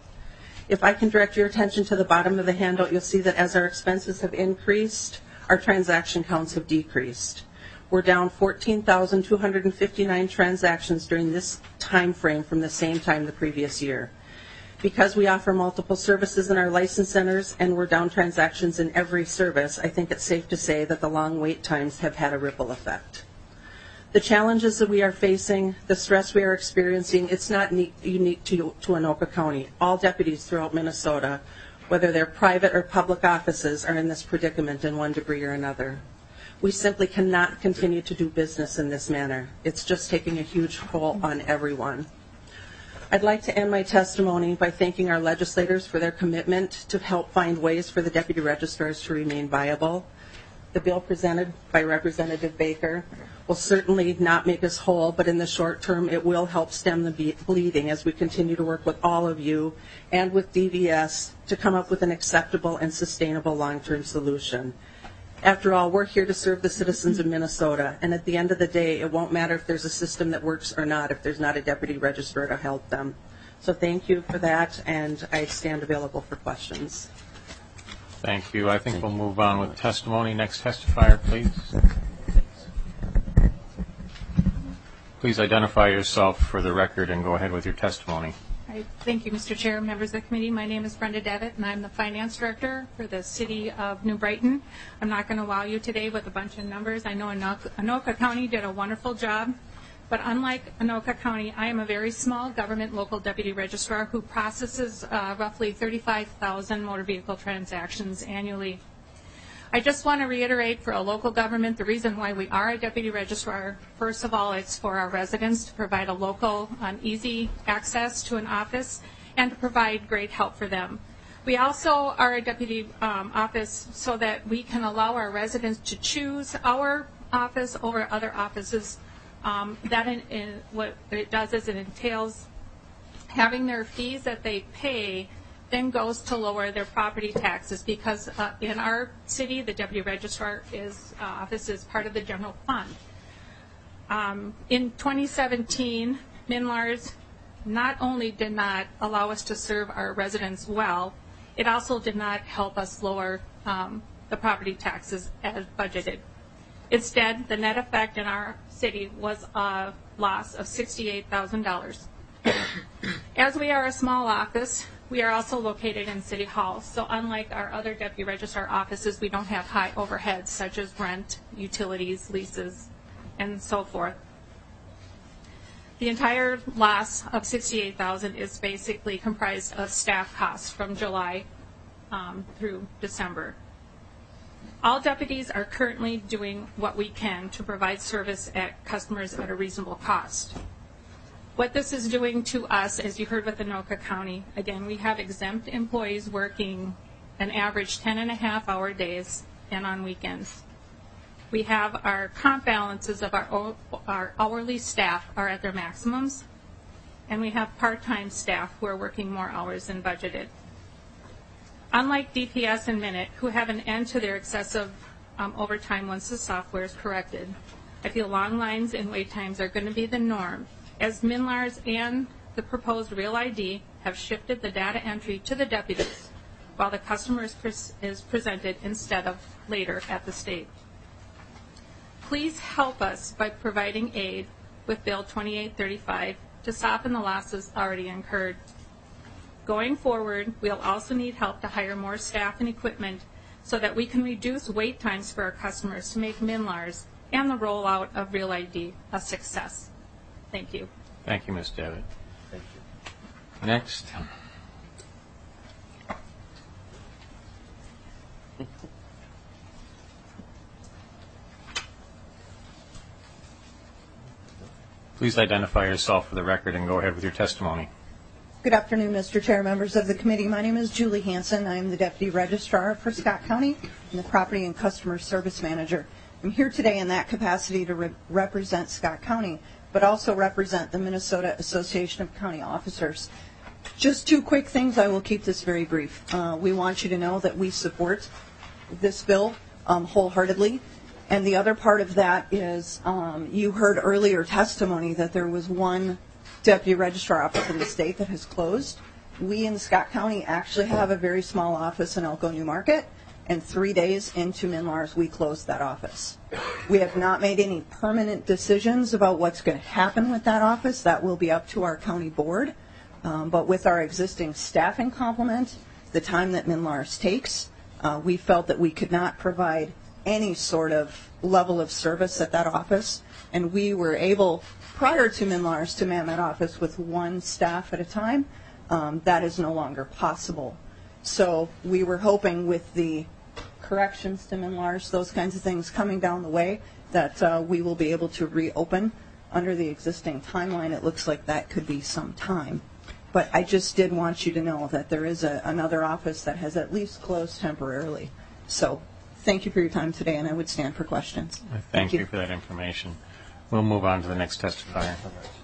If I can direct your attention to the bottom of the handout, you'll see that as our expenses have increased, our transaction counts have decreased. We're down fourteen thousand two hundred fifty-nine transactions during this time frame from the same time the previous year. Because we offer multiple services in our license centers and we're down transactions in every service, I think it's safe to say that the long wait times have had a ripple effect. The challenges that we are facing, the stress we are experiencing, it's not ne- unique to, to Anoka County. All deputies throughout Minnesota, whether they're private or public offices, are in this predicament in one degree or another. We simply cannot continue to do business in this manner. It's just taking a huge toll on everyone. I'd like to end my testimony by thanking our legislators for their commitment to help find ways for the deputy registrars to remain viable. The bill presented by Representative Baker will certainly not make us whole, but in the short term it will help stem the bleeding as we continue to work with all of you and with D V S to come up with an acceptable and sustainable long-term solution. After all, we're here to serve the citizens of Minnesota, and at the end of the day, it won't matter if there's a system that works or not if there's not a deputy registrar to help them. So thank you for that, and I stand available for questions. Thank you. I think we'll move on with testimony. Next testifier, please. Please identify yourself for the record and go ahead with your testimony. Right. Thank you, Mister Chair, members of the committee. My name is Brenda Devitt, and I'm the finance director for the city of New Brighton. I'm not going to wow you today with a bunch of numbers. I know Anoka, Anoka County did a wonderful job, but unlike Anoka County, I am a very small government local deputy registrar who processes uh, roughly thirty-five thousand motor vehicle transactions annually. I just want to reiterate for a local government the reason why we are a deputy registrar. First of all, it's for our residents to provide a local, um, easy access to an office and to provide great help for them. We also are a deputy um, office so that we can allow our residents to choose our office over other offices. Um, that in, in, what it does is it entails having their fees that they pay then goes to lower their property taxes because uh, in our city, the deputy registrar is, uh, office is part of the general fund. Um, in twenty seventeen, Minlars not only did not allow us to serve our residents well, it also did not help us lower um, the property taxes as budgeted. Instead, the net effect in our city was a loss of sixty-eight thousand dollars. As we are a small office, we are also located in City Hall, so unlike our other deputy registrar offices, we don't have high overheads such as rent, utilities, leases, and so forth. The entire loss of sixty-eight thousand dollars is basically comprised of staff costs from July um, through December. All deputies are currently doing what we can to provide service at customers at a reasonable cost. What this is doing to us, as you heard with Anoka County, again, we have exempt employees working an average ten and a half hour days and on weekends. We have our comp balances of our, our hourly staff are at their maximums. and we have part-time staff who are working more hours than budgeted. Unlike D P S and Minute, who have an end to their excessive um, overtime once the software is corrected, I feel long lines and wait times are going to be the norm, as MNLARS and the proposed Real I D have shifted the data entry to the deputies, while the customer is, pres- is presented instead of later at the state. Please help us by providing aid with Bill twenty-eight thirty-five to soften the losses already incurred. Going forward, we'll also need help to hire more staff and equipment so that we can reduce wait times for our customers to make MNLARS and the rollout of Real I D a success. Thank you. Thank you, Miz Devitt. Thank you. Next. Please identify yourself for the record and go ahead with your testimony. Good afternoon, Mister Chair, members of the committee. My name is Julie Hansen. I am the Deputy Registrar for Scott County and the Property and Customer Service Manager. I'm here today in that capacity to re- represent Scott County, but also represent the Minnesota Association of County Officers. Just two quick things. I will keep this very brief. Uh, we want you to know that we support this bill um, wholeheartedly. And the other part of that is um, you heard earlier testimony that there was one deputy registrar office in the state that has closed. We in Scott County actually have a very small office in Elko New Market, and three days into MNLARS, we closed that office. We have not made any permanent decisions about what's going to happen with that office. That will be up to our county board. Um, but with our existing staffing complement, the time that MNLARS takes, uh, we felt that we could not provide any sort of level of service at that office, and we were able, prior to MNLARS, to man that office with one staff at a time. Um, that is no longer possible. So we were hoping with the corrections to MNLARS, those kinds of things coming down the way, that uh, we will be able to reopen under the existing timeline. It looks like that could be some time. But I just did want you to know that there is a, another office that has at least closed temporarily. So thank you for your time today, and I would stand for questions. Thank, Thank you. you for that information. We'll move on to the next testifier.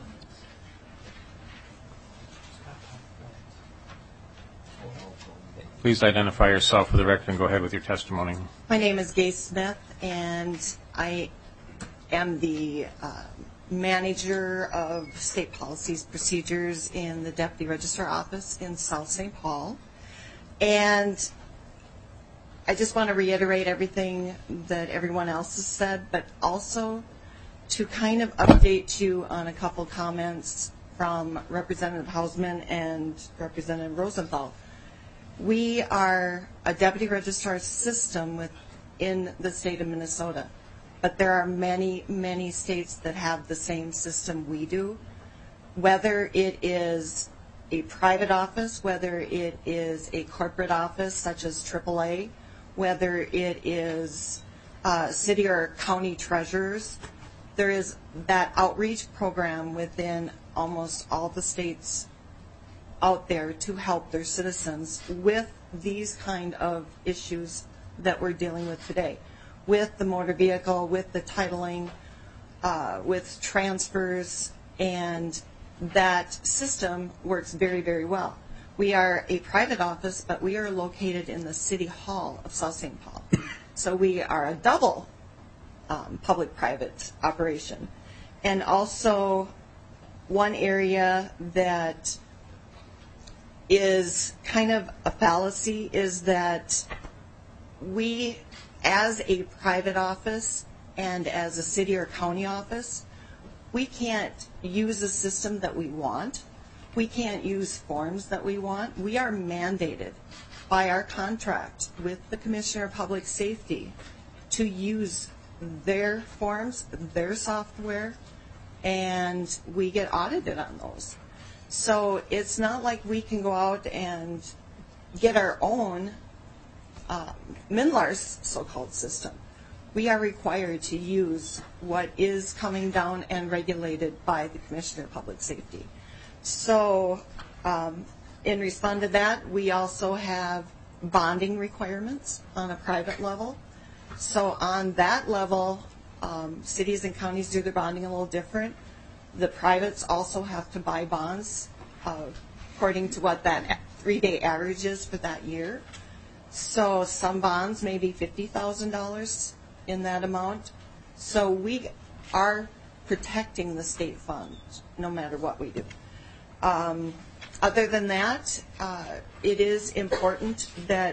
Please identify yourself for the record and go ahead with your testimony. My name is Gay Smith, and I am the uh, manager of state policies procedures in the Deputy Registrar Office in South Saint Paul. And I just want to reiterate everything that everyone else has said, but also to kind of update you on a couple comments from Representative Hausman and Representative Rosenthal. We are a deputy registrar system within the state of Minnesota, but there are many, many states that have the same system we do. Whether it is a private office, whether it is a corporate office such as triple A, whether it is uh, city or county treasurers, there is that outreach program within almost all the states out there to help their citizens with these kind of issues that we're dealing with today, with the motor vehicle, with the titling, uh, with transfers, and that system works very, very well. We are a private office, but we are located in the City Hall of South Saint Paul. So we are a double um, public-private operation. And also one area that is kind of a fallacy is that we, as a private office and as a city or county office, we can't use a system that we want. We can't use forms that we want. We are mandated by our contract with the Commissioner of Public Safety to use their forms, their software, and we get audited on those. So it's not like we can go out and get our own um, MNLARS so-called system. We are required to use what is coming down and regulated by the Commissioner of Public Safety. So um, in response to that, we also have bonding requirements on a private level. So on that level, um, cities and counties do their bonding a little different. The privates also have to buy bonds uh, according to what that three-day average is for that year. So some bonds may be fifty thousand dollars in that amount. So we are protecting the state fund no matter what we do. Um, other than that, uh, it is important that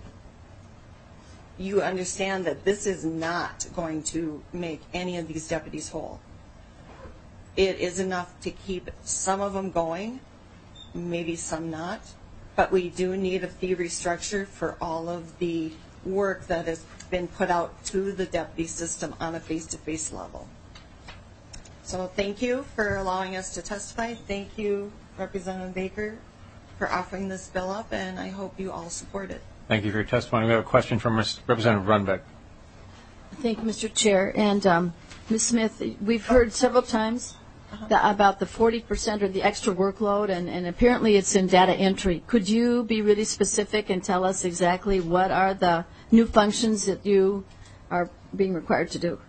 you understand that this is not going to make any of these deputies whole. It is enough to keep some of them going, maybe some not, but we do need a fee restructure for all of the work that has been put out to the deputy system on a face-to-face level. So thank you for allowing us to testify. Thank you, Representative Baker, for offering this bill up, and I hope you all support it. Thank you for your testimony. We have a question from Representative Runbeck. Thank you, Mister Chair. And um, Miz Smith, we've heard several times the, about the forty percent or the extra workload, and, and apparently it's in data entry. Could you be really specific and tell us exactly what are the new functions that you are being required to do?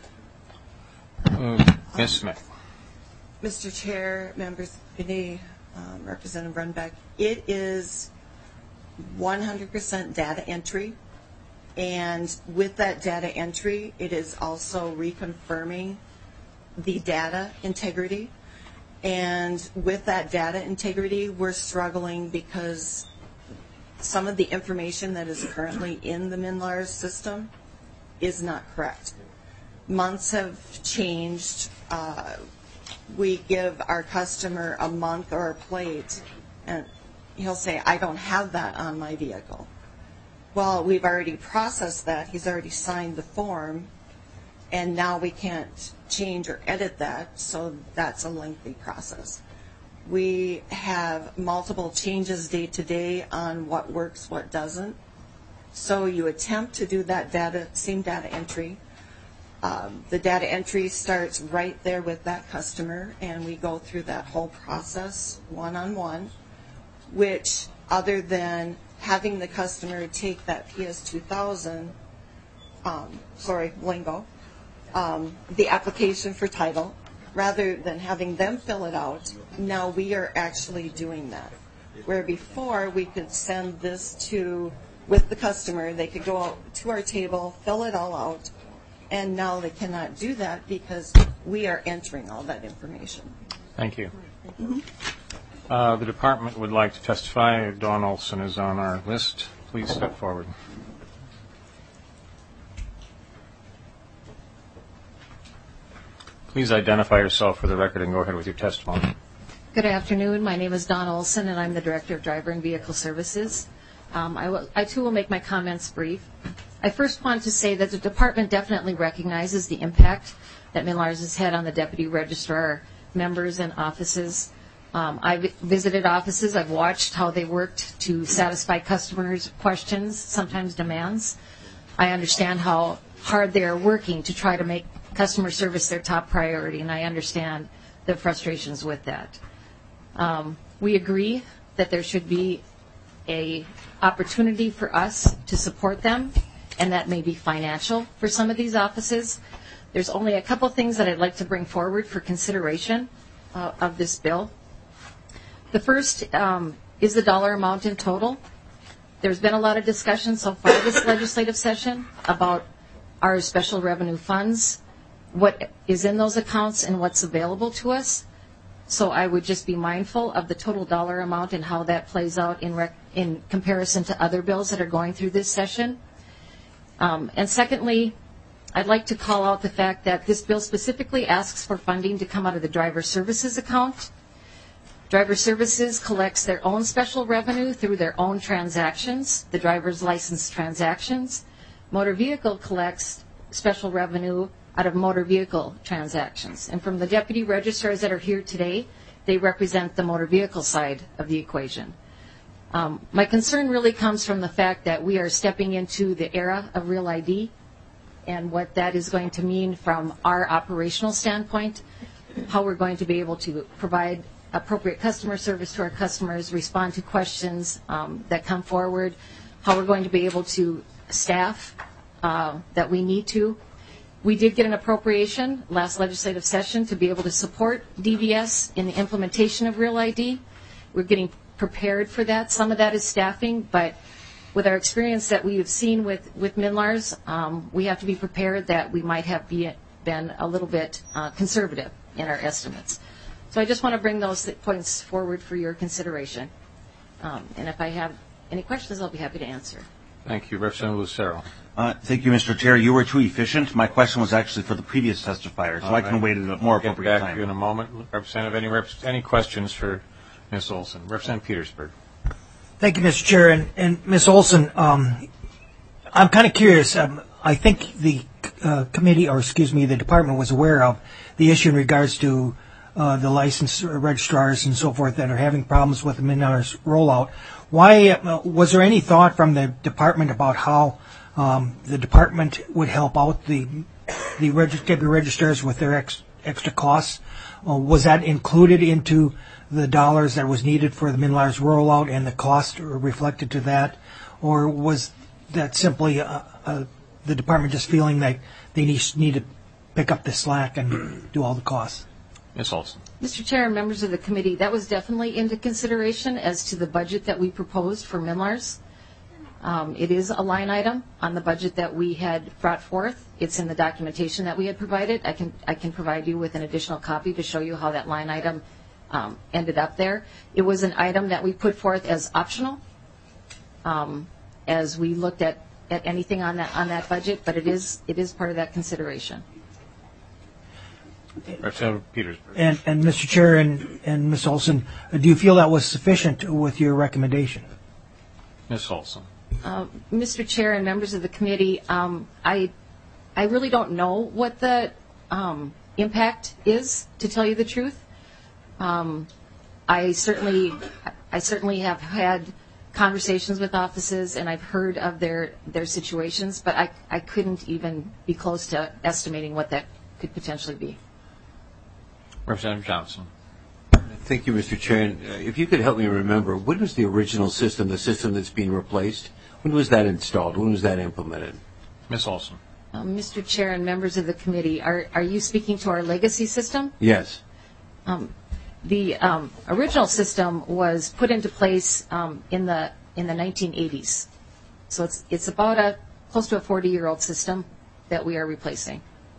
Uh, Miz Smith. Mister Chair, members of the committee, um, Representative Runbeck, it is one hundred percent data entry, and with that data entry, it is also reconfirming the data integrity. And with that data integrity, we're struggling because some of the information that is currently in the MNLARS system is not correct. Months have changed. Uh, we give our customer a month or a plate, and he'll say, I don't have that on my vehicle. Well, we've already processed that. He's already signed the form, and now we can't change or edit that, so that's a lengthy process. We have multiple changes day to day on what works, what doesn't. So you attempt to do that data, same data entry. Um, the data entry starts right there with that customer, and we go through that whole process one-on-one, which other than having the customer take that P S two thousand, um, sorry, lingo, um, the application for title, rather than having them fill it out, now we are actually doing that. Where before we could send this to, with the customer, they could go out to our table, fill it all out, and now they cannot do that because we are entering all that information. Thank you. Mm-hmm. Uh, the department would like to testify. Dawn Olson is on our list. Please step forward. Please identify yourself for the record and go ahead with your testimony. Good afternoon. My name is Dawn Olson, and I'm the Director of Driver and Vehicle Services. Um, I, will, I, too, will make my comments brief. I first want to say that the department definitely recognizes the impact that MNLARS has had on the Deputy Registrar members and offices. Um, I've visited offices. I've watched how they worked to satisfy customers' questions, sometimes demands. I understand how hard they are working to try to make customer service their top priority, and I understand the frustrations with that. Um, we agree that there should be a opportunity for us to support them, and that may be financial for some of these offices. There's only a couple things that I'd like to bring forward for consideration uh, of this bill. The first um, is the dollar amount in total. There's been a lot of discussion so far this legislative session about our special revenue funds, what is in those accounts and what's available to us. So I would just be mindful of the total dollar amount and how that plays out in, rec- in comparison to other bills that are going through this session. Um, and secondly, I'd like to call out the fact that this bill specifically asks for funding to come out of the driver services account. Driver Services collects their own special revenue through their own transactions, the driver's license transactions. Motor Vehicle collects special revenue out of motor vehicle transactions. And from the deputy registrars that are here today, they represent the motor vehicle side of the equation. Um, my concern really comes from the fact that we are stepping into the era of Real I D and what that is going to mean from our operational standpoint, how we're going to be able to provide appropriate customer service to our customers, respond to questions um, that come forward, how we're going to be able to staff uh, that we need to. We did get an appropriation last legislative session to be able to support D V S in the implementation of Real I D. We're getting prepared for that. Some of that is staffing, but with our experience that we have seen with, with MNLARS, um, we have to be prepared that we might have be, been a little bit uh, conservative in our estimates. So I just want to bring those points forward for your consideration. Um, and if I have any questions, I'll be happy to answer. Thank you. Representative Lucero. Uh, thank you, Mister Chair. You were too efficient. My question was actually for the previous testifier, so All I can right. wait at a more I'll get appropriate back time. to you in a moment. Representative, any, rep- any questions for Miz Olson? Representative Petersburg. Thank you, Mister Chair. And, and Miz Olson, um, I'm kind of curious. Um, I think the uh, committee, or excuse me, the department was aware of the issue in regards to uh, the license registrars and so forth that are having problems with the MNLARS rollout. Why uh, was there any thought from the department about how um, the department would help out the the reg- deputy registrars with their ex- extra costs? Uh, was that included into the dollars that was needed for the MNLARS rollout and the cost reflected to that, or was that simply uh, uh, the department just feeling that they need, need to pick up the slack and do all the costs? Miz Olson. Mister Chair and members of the committee, that was definitely into consideration as to the budget that we proposed for MNLARS. Um, it is a line item on the budget that we had brought forth. It's in the documentation that we had provided. I can I can provide you with an additional copy to show you how that line item um, ended up there. It was an item that we put forth as optional um, as we looked at, at anything on that on that budget, but it is it is part of that consideration. Representative Petersburg. And, and Mister Chair and, and Miz Olson, uh, do you feel that was sufficient with your recommendation? Miz Olson. Uh, Mister Chair and members of the committee, um, I I really don't know what the um, impact is, to tell you the truth. Um, I certainly I certainly have had conversations with offices, and I've heard of their their situations, but I I couldn't even be close to estimating what that could potentially be. Representative Johnson. Thank you, Mister Chair. And, uh, if you could help me remember, when was the original system, the system that's being replaced? When was that installed? When was that implemented? Miz Olson. Um, Mister Chair and members of the committee, are are you speaking to our legacy system? Yes. Um, the um, original system was put into place um, in the in the nineteen eighties, so it's it's about a close to a forty-year-old system that we are replacing.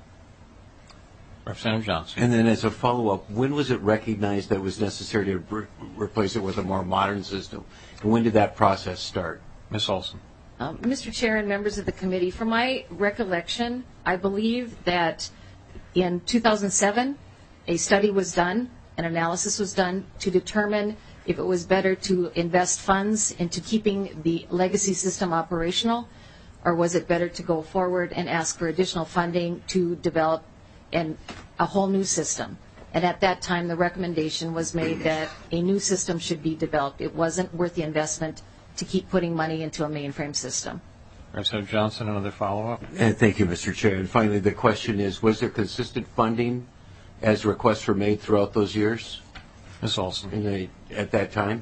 Representative Johnson. And then as a follow-up, when was it recognized that it was necessary to re- replace it with a more modern system? And when did that process start? Miz Olson. Um, Mister Chair and members of the committee, from my recollection, I believe that in two thousand seven, a study was done, an analysis was done to determine if it was better to invest funds into keeping the legacy system operational, or was it better to go forward and ask for additional funding to develop an, a whole new system. And at that time, the recommendation was made that a new system should be developed. It wasn't worth the investment to keep putting money into a mainframe system. Representative Johnson, another follow-up. And thank you, Mister Chair. And finally, the question is, was there consistent funding as requests were made throughout those years? Miz Olson. In the, at that time?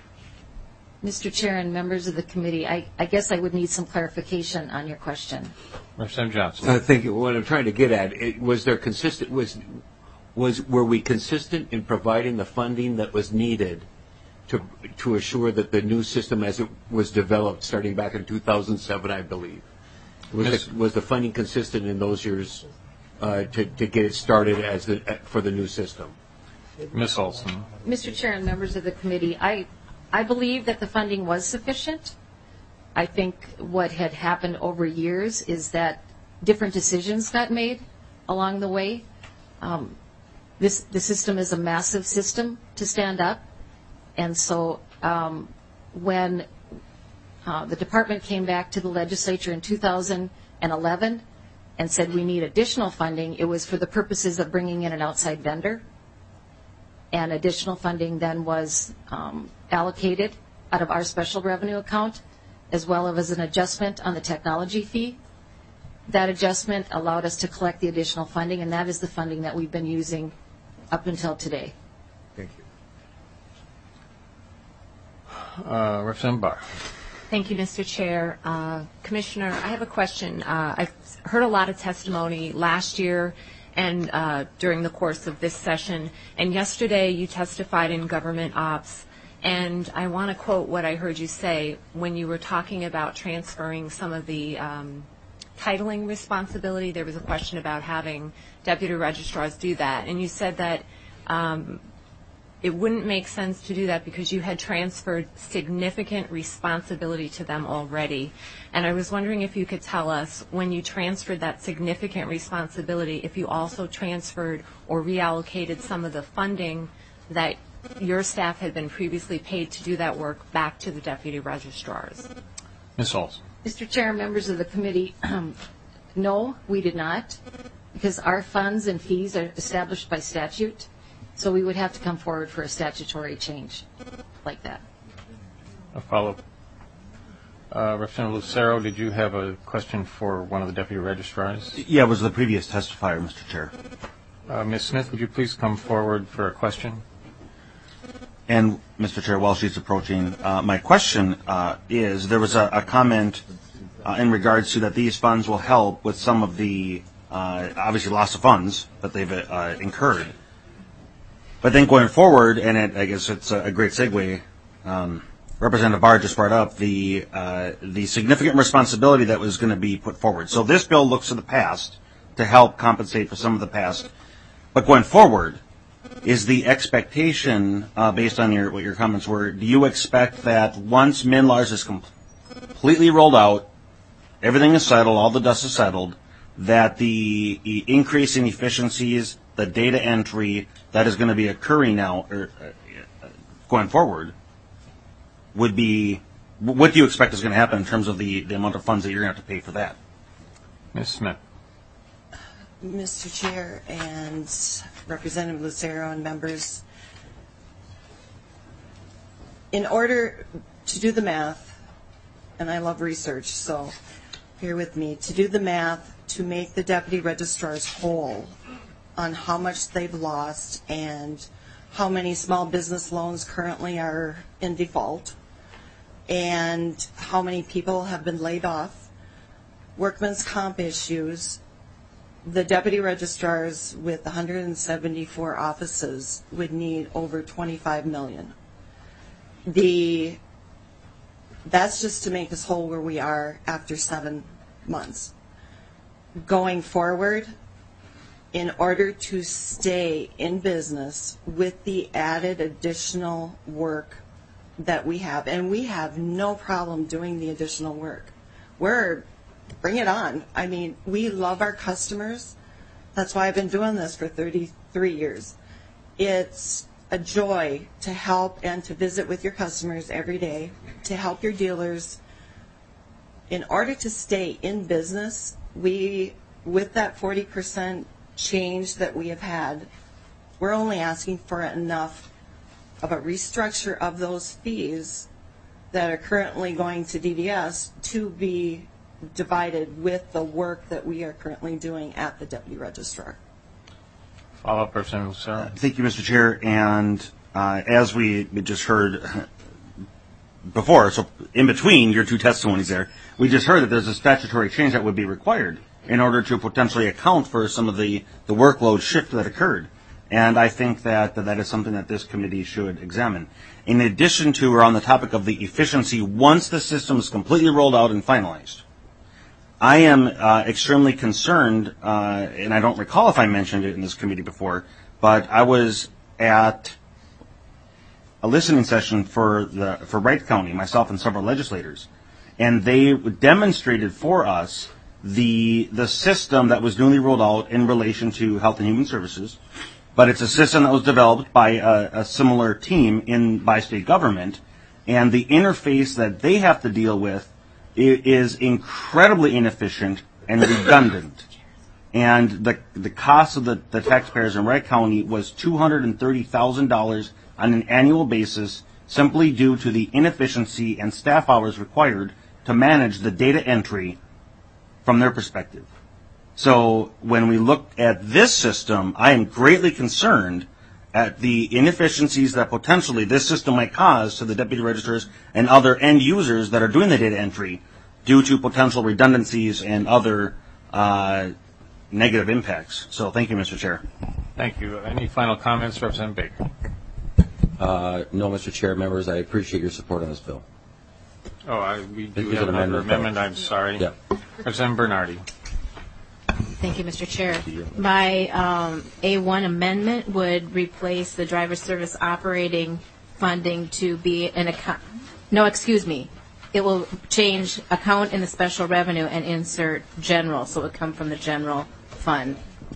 Mister Chair and members of the committee, I, I guess I would need some clarification on your question. Representative Johnson. I think what I'm trying to get at, it, was there consistent, was, was, were we consistent in providing the funding that was needed to, to assure that the new system as it was developed, starting back in two thousand seven, I believe, was, the, was the funding consistent in those years uh, to, to get it started as the, for the new system? Miz Olson. Mister Chair and members of the committee, I, I believe that the funding was sufficient. I think what had happened over years is that different decisions got made along the way. Um, this the system is a massive system to stand up, and so um, when uh, the department came back to the legislature in two thousand eleven and said we need additional funding, it was for the purposes of bringing in an outside vendor. And additional funding then was um, allocated out of our special revenue account, as well as an adjustment on the technology fee. That adjustment allowed us to collect the additional funding, and that is the funding that we've been using up until today. Thank you. Uh, Representative Barr. Thank you, Mister Chair. Uh, Commissioner, I have a question. Uh, I've heard a lot of testimony last year and uh, during the course of this session, and yesterday you testified in Government Ops, and I want to quote what I heard you say when you were talking about transferring some of the um, titling responsibility. There was a question about having deputy registrars do that, and you said that um, it wouldn't make sense to do that because you had transferred significant responsibility to them already. And I was wondering if you could tell us, when you transferred that significant responsibility, if you also transferred or reallocated some of the funding that your staff had been previously paid to do that work back to the deputy registrars. Miz Olson. Mister Chair, members of the committee, um, no, we did not, because our funds and fees are established by statute. So we would have to come forward for a statutory change like that. A follow-up. Uh, Representative Lucero, did you have a question for one of the deputy registrars? Yeah, it was the previous testifier, Mister Chair. Uh, Miz Smith, would you please come forward for a question? And, Mister Chair, while she's approaching, uh, my question uh, is, there was a, a comment uh, in regards to that these funds will help with some of the, uh, obviously, loss of funds that they've uh, incurred. But then going forward, and it, I guess it's a great segue, um, Representative Barr just brought up the uh, the significant responsibility that was going to be put forward. So this bill looks to the past to help compensate for some of the past. But going forward, is the expectation, uh, based on your what your comments were, do you expect that once MNLARS is com- completely rolled out, everything is settled, all the dust is settled, that the e- increase in efficiencies, the data entry that is going to be occurring now, or uh, going forward, would be, what do you expect is going to happen in terms of the, the amount of funds that you're going to have to pay for that? Miz Smith. Mister Chair and Representative Lucero and members, in order to do the math, and I love research, so bear with me, to do the math to make the deputy registrars whole on how much they've lost and how many small business loans currently are in default and how many people have been laid off, workman's comp issues, the deputy registrars with one hundred seventy-four offices would need over twenty-five million dollars. The, that's just to make us whole where we are after seven months. Going forward, in order to stay in business with the added additional work that we have, and we have no problem doing the additional work. We're, bring it on. I mean, we love our customers. That's why I've been doing this for thirty-three years. It's a joy to help and to visit with your customers every day, to help your dealers. In order to stay in business, we, with that forty percent change that we have had, we're only asking for enough of a restructure of those fees that are currently going to D D S to be divided with the work that we are currently doing at the deputy registrar. Follow-up, Representative Lucero. Thank you, Mister Chair. And uh, as we, we just heard before, so in between your two testimonies there, we just heard that there's a statutory change that would be required in order to potentially account for some of the, the workload shift that occurred. And I think that that is something that this committee should examine. In addition to, or on the topic of the efficiency, once the system is completely rolled out and finalized, I am uh, extremely concerned, uh, and I don't recall if I mentioned it in this committee before, but I was at a listening session for the for Wright County, myself and several legislators, and they demonstrated for us the the system that was newly rolled out in relation to Health and Human Services, but it's a system that was developed by a, a similar team in by state government, and the interface that they have to deal with is incredibly inefficient and redundant. And the the cost of the, the taxpayers in Wright County was two hundred thirty thousand dollars on an annual basis, simply due to the inefficiency and staff hours required to manage the data entry from their perspective. So when we look at this system, I am greatly concerned at the inefficiencies that potentially this system might cause to the deputy registrars and other end users that are doing the data entry due to potential redundancies and other uh, negative impacts. So thank you, Mister Chair. Thank you. Any final comments, Representative Baker? Uh, no, Mister Chair, members, I appreciate your support on this bill. Oh, I, we do There's have an another amendment. amendment. I'm sorry. Yeah. Representative Bernardi. Thank you, Mister Chair. My um, A one amendment would replace the driver service operating funding to be an account. No, excuse me. It will change account in the special revenue and insert general, so it would come from the general fund.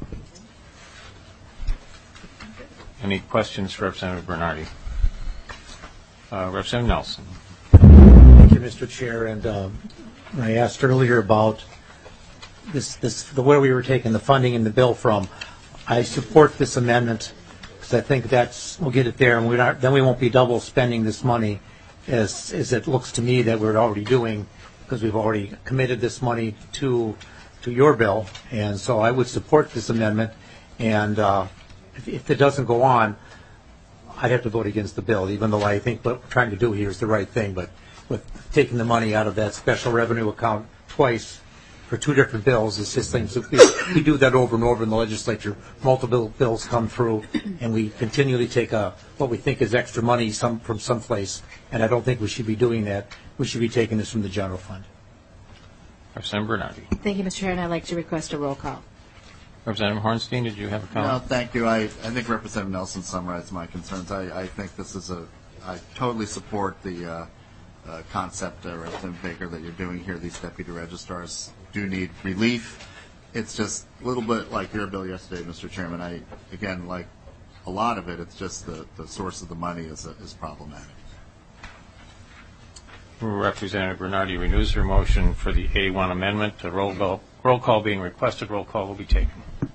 Any questions for Representative Bernardi? Uh, Representative Nelson. Thank you, Mister Chair. And um, I asked earlier about this, this, the where we were taking the funding in the bill from. I support this amendment because I think that's we'll get it there, and we're not, then we won't be double spending this money, as as it looks to me that we're already doing, because we've already committed this money to to your bill, and so I would support this amendment. And uh, if, if it doesn't go on, I'd have to vote against the bill, even though I think what we're trying to do here is the right thing. But with taking the money out of that special revenue account twice for two different bills, it's just things we, we do that over and over in the legislature. Multiple bills come through, and we continually take a what we think is extra money some from someplace, and I don't think we should be doing that. We should be taking this from the general fund. Representative Bernardi. Thank you, Mister Chair, and I'd like to request a roll call. Representative Hornstein, did you have a comment? No, thank you. I, I think Representative Nelson summarized my concerns. I, I think this is a, I totally support the uh, uh, concept, uh, Representative Baker, that you're doing here. These deputy registrars do need relief. It's just a little bit like your bill yesterday, Mister Chairman. I, again, like a lot of it, it's just the, the source of the money is, is problematic. Representative Bernardi renews her motion for the A one amendment. A roll call, roll call being requested. Roll call will be taken.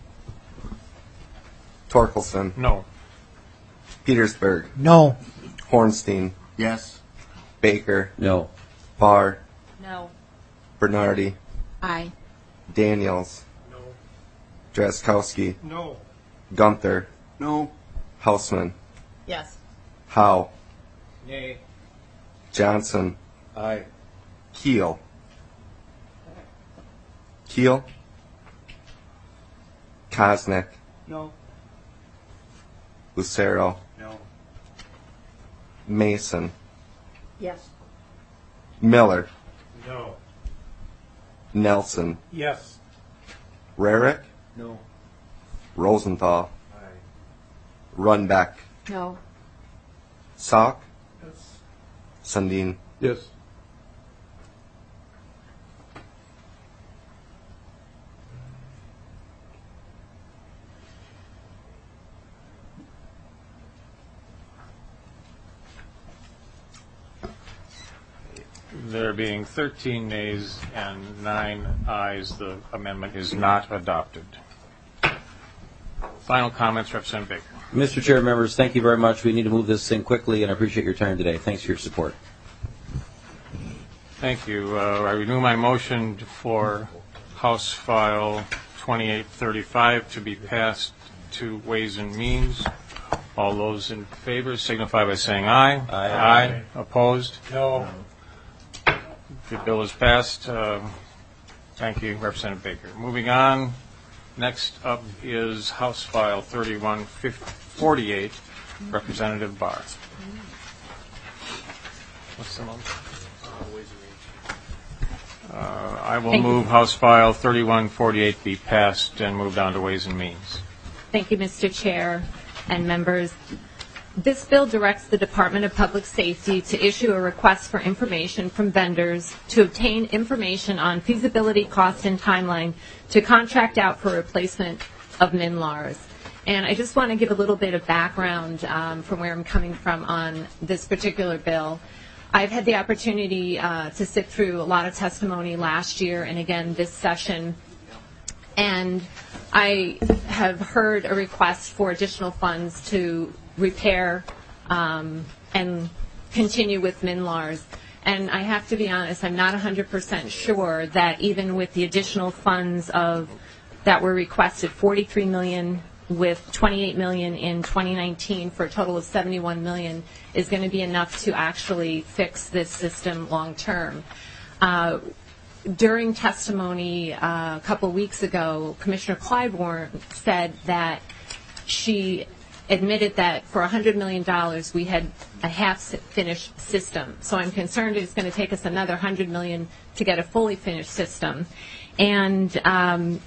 Torkelson. No. Petersburg. No. Hornstein. Yes. Baker. No. Barr. No. Bernardi. Aye. Daniels. No. Drazkowski. No. Gunther. No. Hausman. Yes. Howe. Nay. Johnson. Aye. Keel. Keel. Kosnick. No. Lucero. No. Mason. Yes. Miller. No. Nelson. Yes. Rarick. No. Rosenthal. Aye. Runbeck. No. Salk. Yes. Sundin. Yes. There being thirteen nays and nine ayes, the amendment is not adopted. Final comments, Representative Baker. Mister Chair, members, thank you very much. We need to move this thing quickly, and I appreciate your time today. Thanks for your support. Thank you. Uh, I renew my motion for House File twenty-eight thirty-five to be passed to Ways and Means. All those in favor signify by saying aye. Aye. Aye. Opposed? No. The bill is passed. Uh, thank you, Representative Baker. Moving on, next up is House File thirty-one forty-eight, Representative Barr. What's the motion? Uh, I will Thank you. move House File thirty-one forty-eight be passed and moved on to Ways and Means. Thank you, Mister Chair and members. This bill directs the Department of Public Safety to issue a request for information from vendors to obtain information on feasibility, cost, and timeline to contract out for replacement of MNLARS. And I just want to give a little bit of background um, from where I'm coming from on this particular bill. I've had the opportunity uh, to sit through a lot of testimony last year and again this session, and I have heard a request for additional funds to repair um, and continue with MNLARS. And I have to be honest, I'm not one hundred percent sure that even with the additional funds of that were requested, forty-three million with twenty-eight million dollars in twenty nineteen for a total of seventy-one million dollars is going to be enough to actually fix this system long term. Uh, during testimony uh, a couple weeks ago, Commissioner Clybourne said that she admitted that for one hundred million dollars we had a half-finished system. So I'm concerned it's going to take us another one hundred million dollars to get a fully finished system. And um,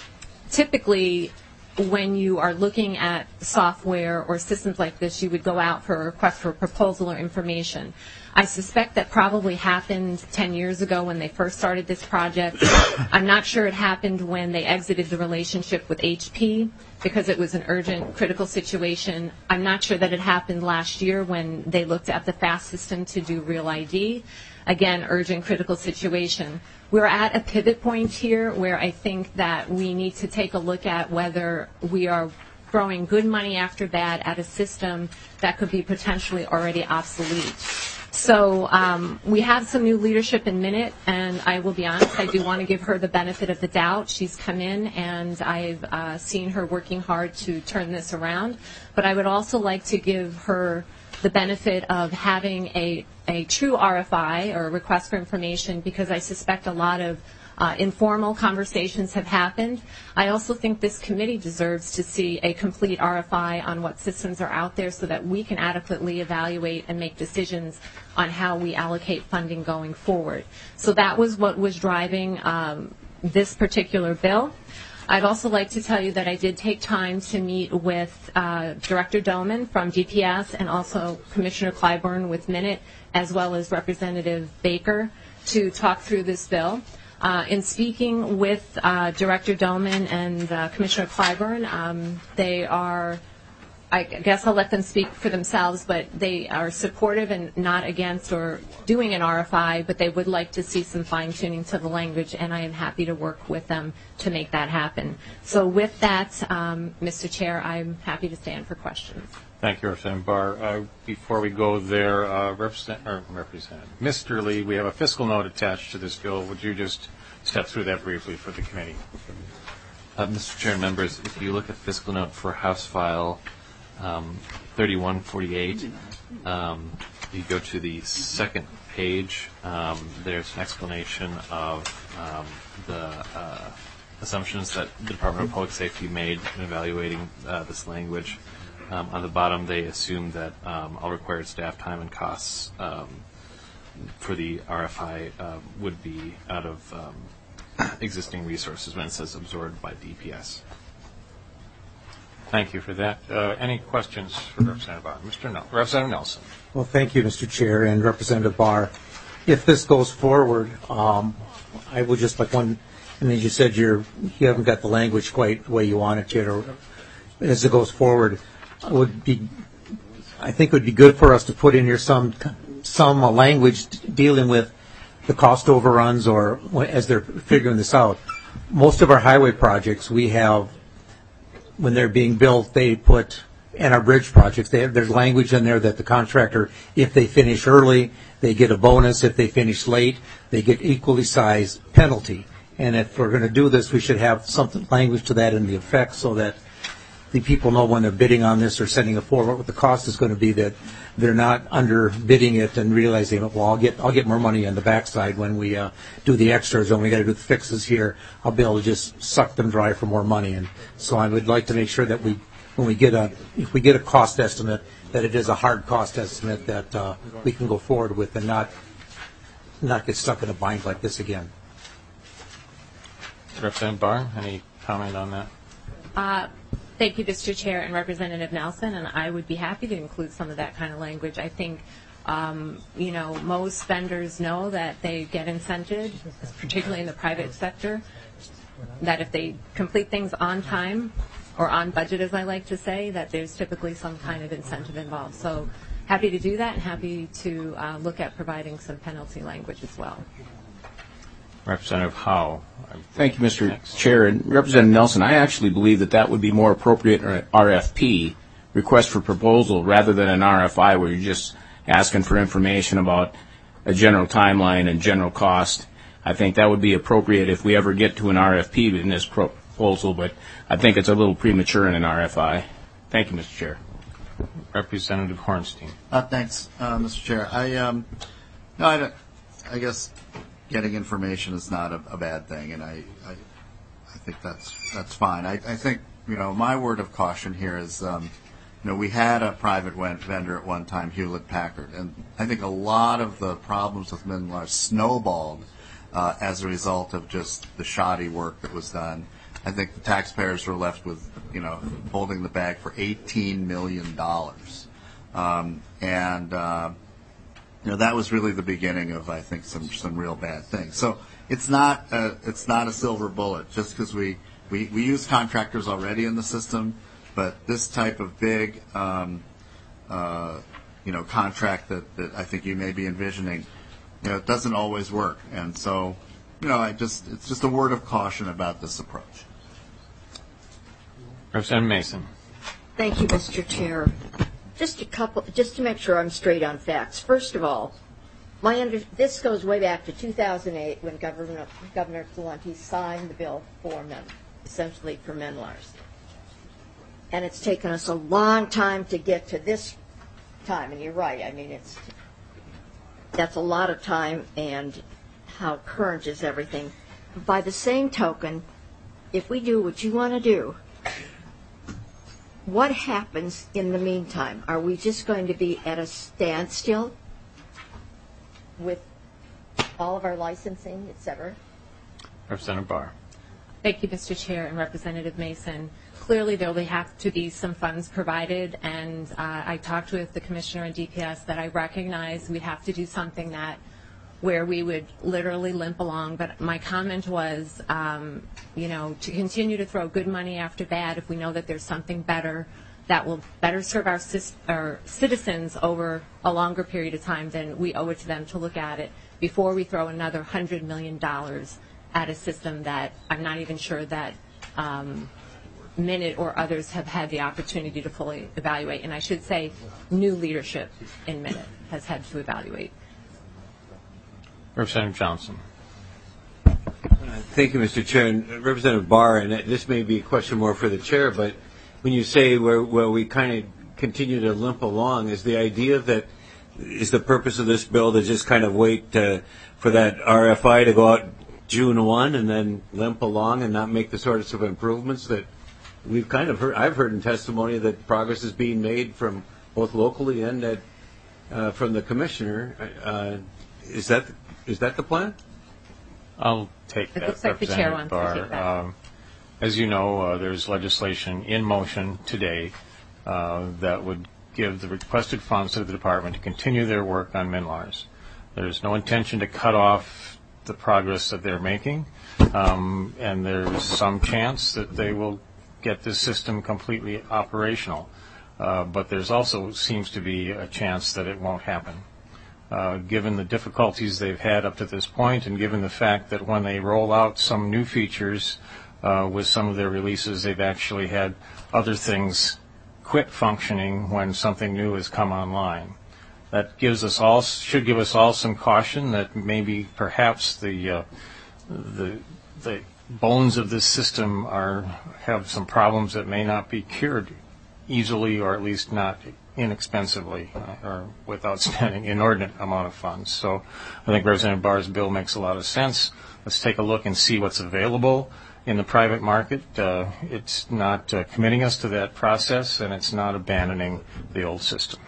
typically, when you are looking at software or systems like this, you would go out for a request for proposal or information. I suspect that probably happened ten years ago when they first started this project. I'm not sure it happened when they exited the relationship with H P because it was an urgent, critical situation. I'm not sure that it happened last year when they looked at the FAST system to do Real I D. Again, urgent, critical situation. We're at a pivot point here where I think that we need to take a look at whether we are throwing good money after bad at a system that could be potentially already obsolete. So um, we have some new leadership in Minute, and I will be honest, I do want to give her the benefit of the doubt. She's come in, and I've uh, seen her working hard to turn this around. But I would also like to give her the benefit of having a, a true R F I, or a request for information, because I suspect a lot of Uh, informal conversations have happened. I also think this committee deserves to see a complete R F I on what systems are out there so that we can adequately evaluate and make decisions on how we allocate funding going forward. So that was what was driving um, this particular bill. I'd also like to tell you that I did take time to meet with uh, Director Doman from D P S and also Commissioner Clybourne with Minute, as well as Representative Baker, to talk through this bill. Uh, in speaking with uh, Director Doman and uh, Commissioner Clybourne, um, they are, I guess I'll let them speak for themselves, but they are supportive and not against or doing an R F I, but they would like to see some fine-tuning to the language, and I am happy to work with them to make that happen. So with that, um, Mister Chair, I'm happy to stand for questions. Thank you, Representative Barr. Uh, before we go there, uh, Represent, or Representative Mister Lee, we have a fiscal note attached to this bill. Would you just step through that briefly for the committee? Uh, Mister Chair and members, if you look at fiscal note for House File um, thirty-one forty-eight, um, you go to the second page. Um, there's an explanation of um, the uh, assumptions that the Department of Public Safety made in evaluating uh, this language. Um, on the bottom, they assume that um, all required staff time and costs um, for the R F I uh, would be out of um, existing resources when it says absorbed by D P S. Thank you for that. Uh, any questions for Representative Barr? Mister No, Representative Nelson. Well, thank you, Mister Chair and Representative Barr. If this goes forward, um, I would just like one, and as you said, you're, you haven't got the language quite the way you want it yet, or as it goes forward, would be, I think it would be good for us to put in here some some uh, language dealing with the cost overruns, or as they're figuring this out. Most of our highway projects, we have, when they're being built, they put, and our bridge projects, they have, there's language in there that the contractor, if they finish early, they get a bonus. If they finish late, they get equally sized penalty. And if we're going to do this, we should have something language to that in the effect, so that the people know when they're bidding on this or sending it forward what the cost is going to be, that they're not underbidding it and realizing, well, I'll get I'll get more money on the backside when we uh, do the extras, and we got to do the fixes here. I'll be able to just suck them dry for more money. And so I would like to make sure that we, when we get a if we get a cost estimate, that it is a hard cost estimate that uh, we can go forward with, and not not get stuck in a bind like this again. Representative Barr, any comment on that? Uh, Thank you, Mister Chair and Representative Nelson, and I would be happy to include some of that kind of language. I think, um, you know, most vendors know that they get incented, particularly in the private sector, that if they complete things on time or on budget, as I like to say, that there's typically some kind of incentive involved. So happy to do that, and happy to uh, look at providing some penalty language as well. Representative Howe. Thank you, Mister Next. Chair. And Representative Nelson, I actually believe that that would be more appropriate in an R F P, request for proposal, rather than an R F I where you're just asking for information about a general timeline and general cost. I think that would be appropriate if we ever get to an R F P in this pro proposal, but I think it's a little premature in an R F I. Thank you, Mister Chair. Representative Hornstein. Uh, thanks, uh, Mister Chair. I, um, no, I, don't- I guess getting information is not a, a bad thing, and I, I, I think that's that's fine. I, I think you know my word of caution here is, um, you know, we had a private wen- vendor at one time, Hewlett Packard, and I think a lot of the problems with Minlar snowballed uh, as a result of just the shoddy work that was done. I think the taxpayers were left with, you know, holding the bag for eighteen million dollars. Um, and, uh, you know, that was really the beginning of, I think, some some real bad things. So it's not a, it's not a silver bullet just because we, we, we use contractors already in the system, but this type of big, um, uh, you know, contract that, that I think you may be envisioning, you know, it doesn't always work. And so, you know, I just it's just a word of caution about this approach. Representative Mason. Thank you, Mister Chair. Just a couple, just to make sure I'm straight on facts. First of all, my under, this goes way back to two thousand eight when Governor, Governor Pawlenty signed the bill for men, essentially for Minlars. And it's taken us a long time to get to this time, and you're right. I mean, it's that's a lot of time, and how current is everything. By the same token, if we do what you want to do, what happens in the meantime? Are we just going to be at a standstill with all of our licensing, et cetera? Representative Barr. Thank you, Mister Chair and Representative Mason. Clearly, there will have to be some funds provided, and uh, I talked with the Commissioner and D P S that I recognize we have to do something that where we would literally limp along. But my comment was, um, you know, to continue to throw good money after bad if we know that there's something better that will better serve our, cis- our citizens over a longer period of time, then we owe it to them to look at it before we throw another one hundred million dollars at a system that I'm not even sure that um, Minute or others have had the opportunity to fully evaluate. And I should say new leadership in Minute has had to evaluate. Representative Johnson. Thank you, Mister Chair. And Representative Barr, and this may be a question more for the chair, but when you say where, where we kind of continue to limp along, is the idea that is the purpose of this bill to just kind of wait uh, for that R F I to go out June first and then limp along and not make the sorts of improvements that we've kind of heard? I've heard in testimony that progress is being made from both locally and at, uh, from the commissioner. Uh, is that is that the plan? I'll take It that, looks like the chair Representative wants to take that. Barr. Um, as you know, uh, there's legislation in motion today uh, that would give the requested funds to the department to continue their work on Minlars. There's no intention to cut off the progress that they're making, um, and there's some chance that they will get this system completely operational. Uh, but there's also seems to be a chance that it won't happen. Uh, given the difficulties they've had up to this point, and given the fact that when they roll out some new features uh, with some of their releases, they've actually had other things quit functioning when something new has come online. That gives us all should give us all some caution that maybe perhaps the uh, the the bones of this system are have some problems that may not be cured easily, or at least not inexpensively, uh, or without spending inordinate amount of funds. So I think Representative Barr's bill makes a lot of sense. Let's take a look and see what's available in the private market. Uh, it's not uh, committing us to that process, and it's not abandoning the old system.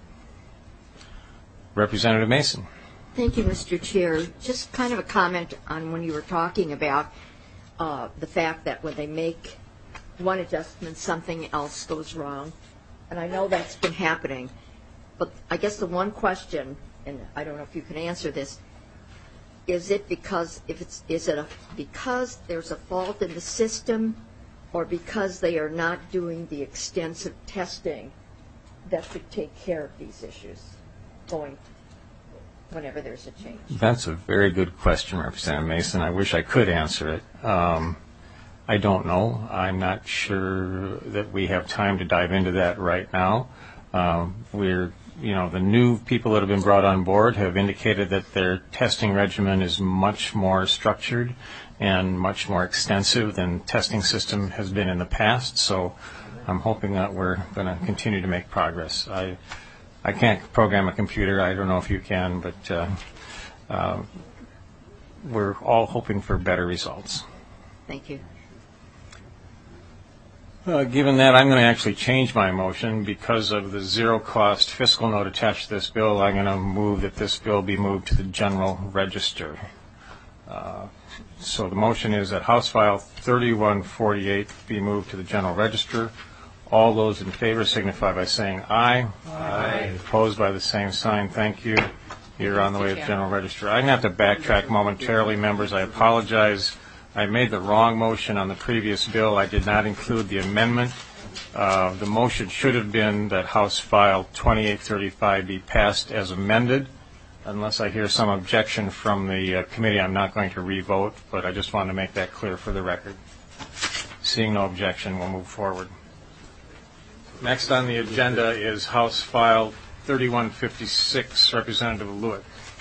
Representative Mason. Thank you, Mister Chair. Just kind of a comment on when you were talking about uh, the fact that when they make one adjustment, something else goes wrong. And I know that's been happening. But I guess the one question, and I don't know if you can answer this, is it because if it's is it a, because there's a fault in the system, or because they are not doing the extensive testing that should take care of these issues going whenever there's a change? That's a very good question, Representative Mason. I wish I could answer it. Um, I don't know. I'm not sure that we have time to dive into that right now. Um, we're you know, the new people that have been brought on board have indicated that their testing regimen is much more structured and much more extensive than testing system has been in the past. So I'm hoping that we're going to continue to make progress. I I can't program a computer. I don't know if you can, but uh, uh, we're all hoping for better results. Thank you. Uh, given that, I'm going to actually change my motion because of the zero-cost fiscal note attached to this bill. I'm going to move that this bill be moved to the general register. Uh, so the motion is that House File thirty-one forty-eight be moved to the general register. All those in favor signify by saying aye. Aye. Opposed by the same sign. Thank you. You're on the way to the general register. I'm going to have to backtrack momentarily, members. I apologize. I made the wrong motion on the previous bill. I did not include the amendment. Uh, the motion should have been that House File twenty-eight thirty-five be passed as amended. Unless I hear some objection from the uh, committee, I'm not going to re-vote, but I just wanted to make that clear for the record. Seeing no objection, we'll move forward. Next on the agenda is House File thirty-one fifty-six, Representative Lewick.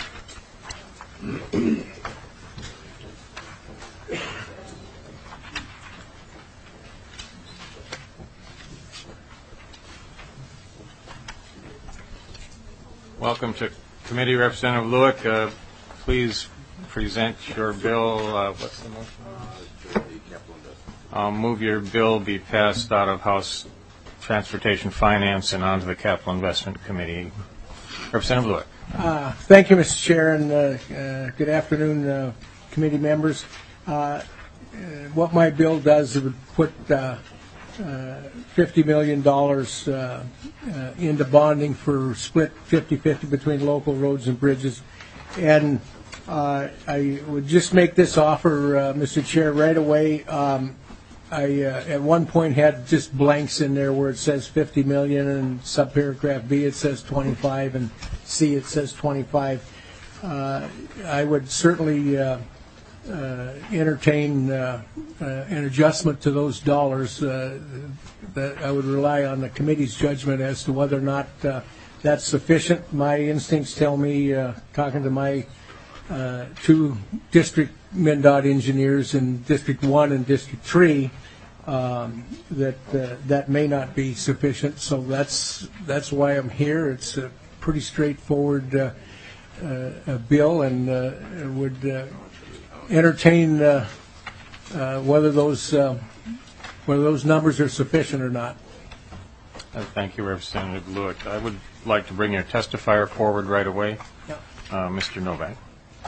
Welcome to committee, Representative Lewick. Uh, please present your bill. Uh, what's the motion? I'll move your bill be passed out of House Transportation Finance and onto the Capital Investment Committee. Representative Lewick. Uh, thank you, Mister Chair, and uh, uh, good afternoon, uh, committee members. Uh, uh, what my bill does is would put uh, uh, fifty million dollars uh, uh, into bonding for split fifty-fifty between local roads and bridges. And uh, I would just make this offer, uh, Mister Chair, right away. Um, I uh, at one point had just blanks in there where it says fifty million and subparagraph B it says twenty-five and C it says twenty-five. Uh, I would certainly uh, uh, entertain uh, uh, an adjustment to those dollars. Uh, that I would rely on the committee's judgment as to whether or not uh, that's sufficient. My instincts tell me, uh, talking to my uh, two district MnDOT engineers in District one and District three, um, that uh, that may not be sufficient. So that's that's why I'm here. It's a pretty straightforward uh, uh, a bill, and uh, would uh, entertain uh, uh, whether those uh, whether those numbers are sufficient or not. Uh, thank you, Representative Lewick. I would like to bring your testifier forward right away, yep. uh, Mister Novak.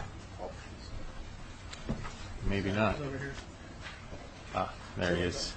Maybe not. Ah, there he is.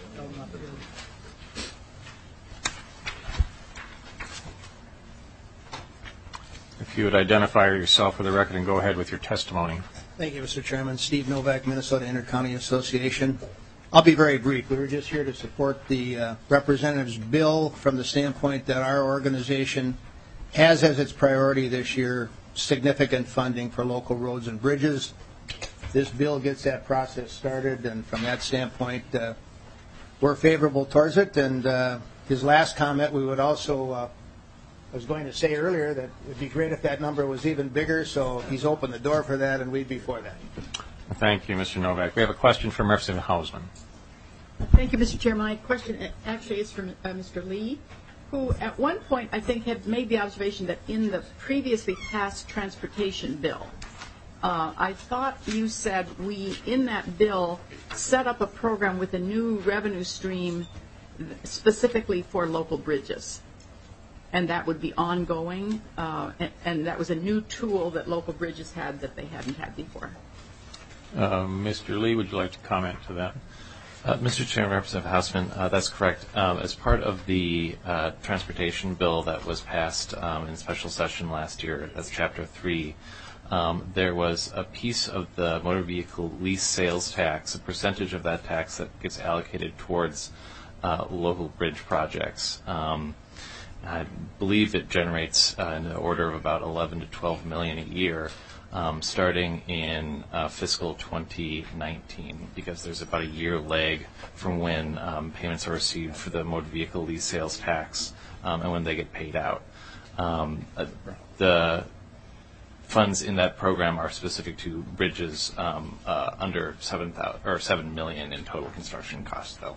If you would identify yourself for the record and go ahead with your testimony. Thank you, Mister Chairman. Steve Novak, Minnesota Intercounty Association. I'll be very brief. We were just here to support the uh, representative's bill from the standpoint that our organization has as its priority this year significant funding for local roads and bridges. This bill gets that process started, and from that standpoint, uh, we're favorable towards it. And uh, his last comment, we would also, uh, I was going to say earlier that it would be great if that number was even bigger, so he's opened the door for that, and we'd be for that. Thank you, Mister Novak. We have a question from Representative Hausman. Thank you, Mister Chair. My question actually is from uh, Mister Lee, who at one point I think had made the observation that in the previously passed transportation bill, uh, I thought you said we, in that bill, set up a program with a new revenue stream specifically for local bridges. And that would be ongoing, uh, and, and that was a new tool that local bridges had that they hadn't had before. Uh, Mister Lee, would you like to comment to that? Uh, Mister Chair, Representative Hausman, uh, that's correct. Um, as part of the uh, transportation bill that was passed um, in special session last year, that's Chapter three, um, there was a piece of the motor vehicle lease sales tax, a percentage of that tax that gets allocated towards uh, local bridge projects. Um, I believe it generates uh, in the order of about eleven to twelve million a year. Um, starting in uh, fiscal twenty nineteen, because there's about a year lag from when um, payments are received for the motor vehicle lease sales tax um, and when they get paid out. Um, uh, the funds in that program are specific to bridges um, uh, under seven thousand or seven million in total construction costs, though.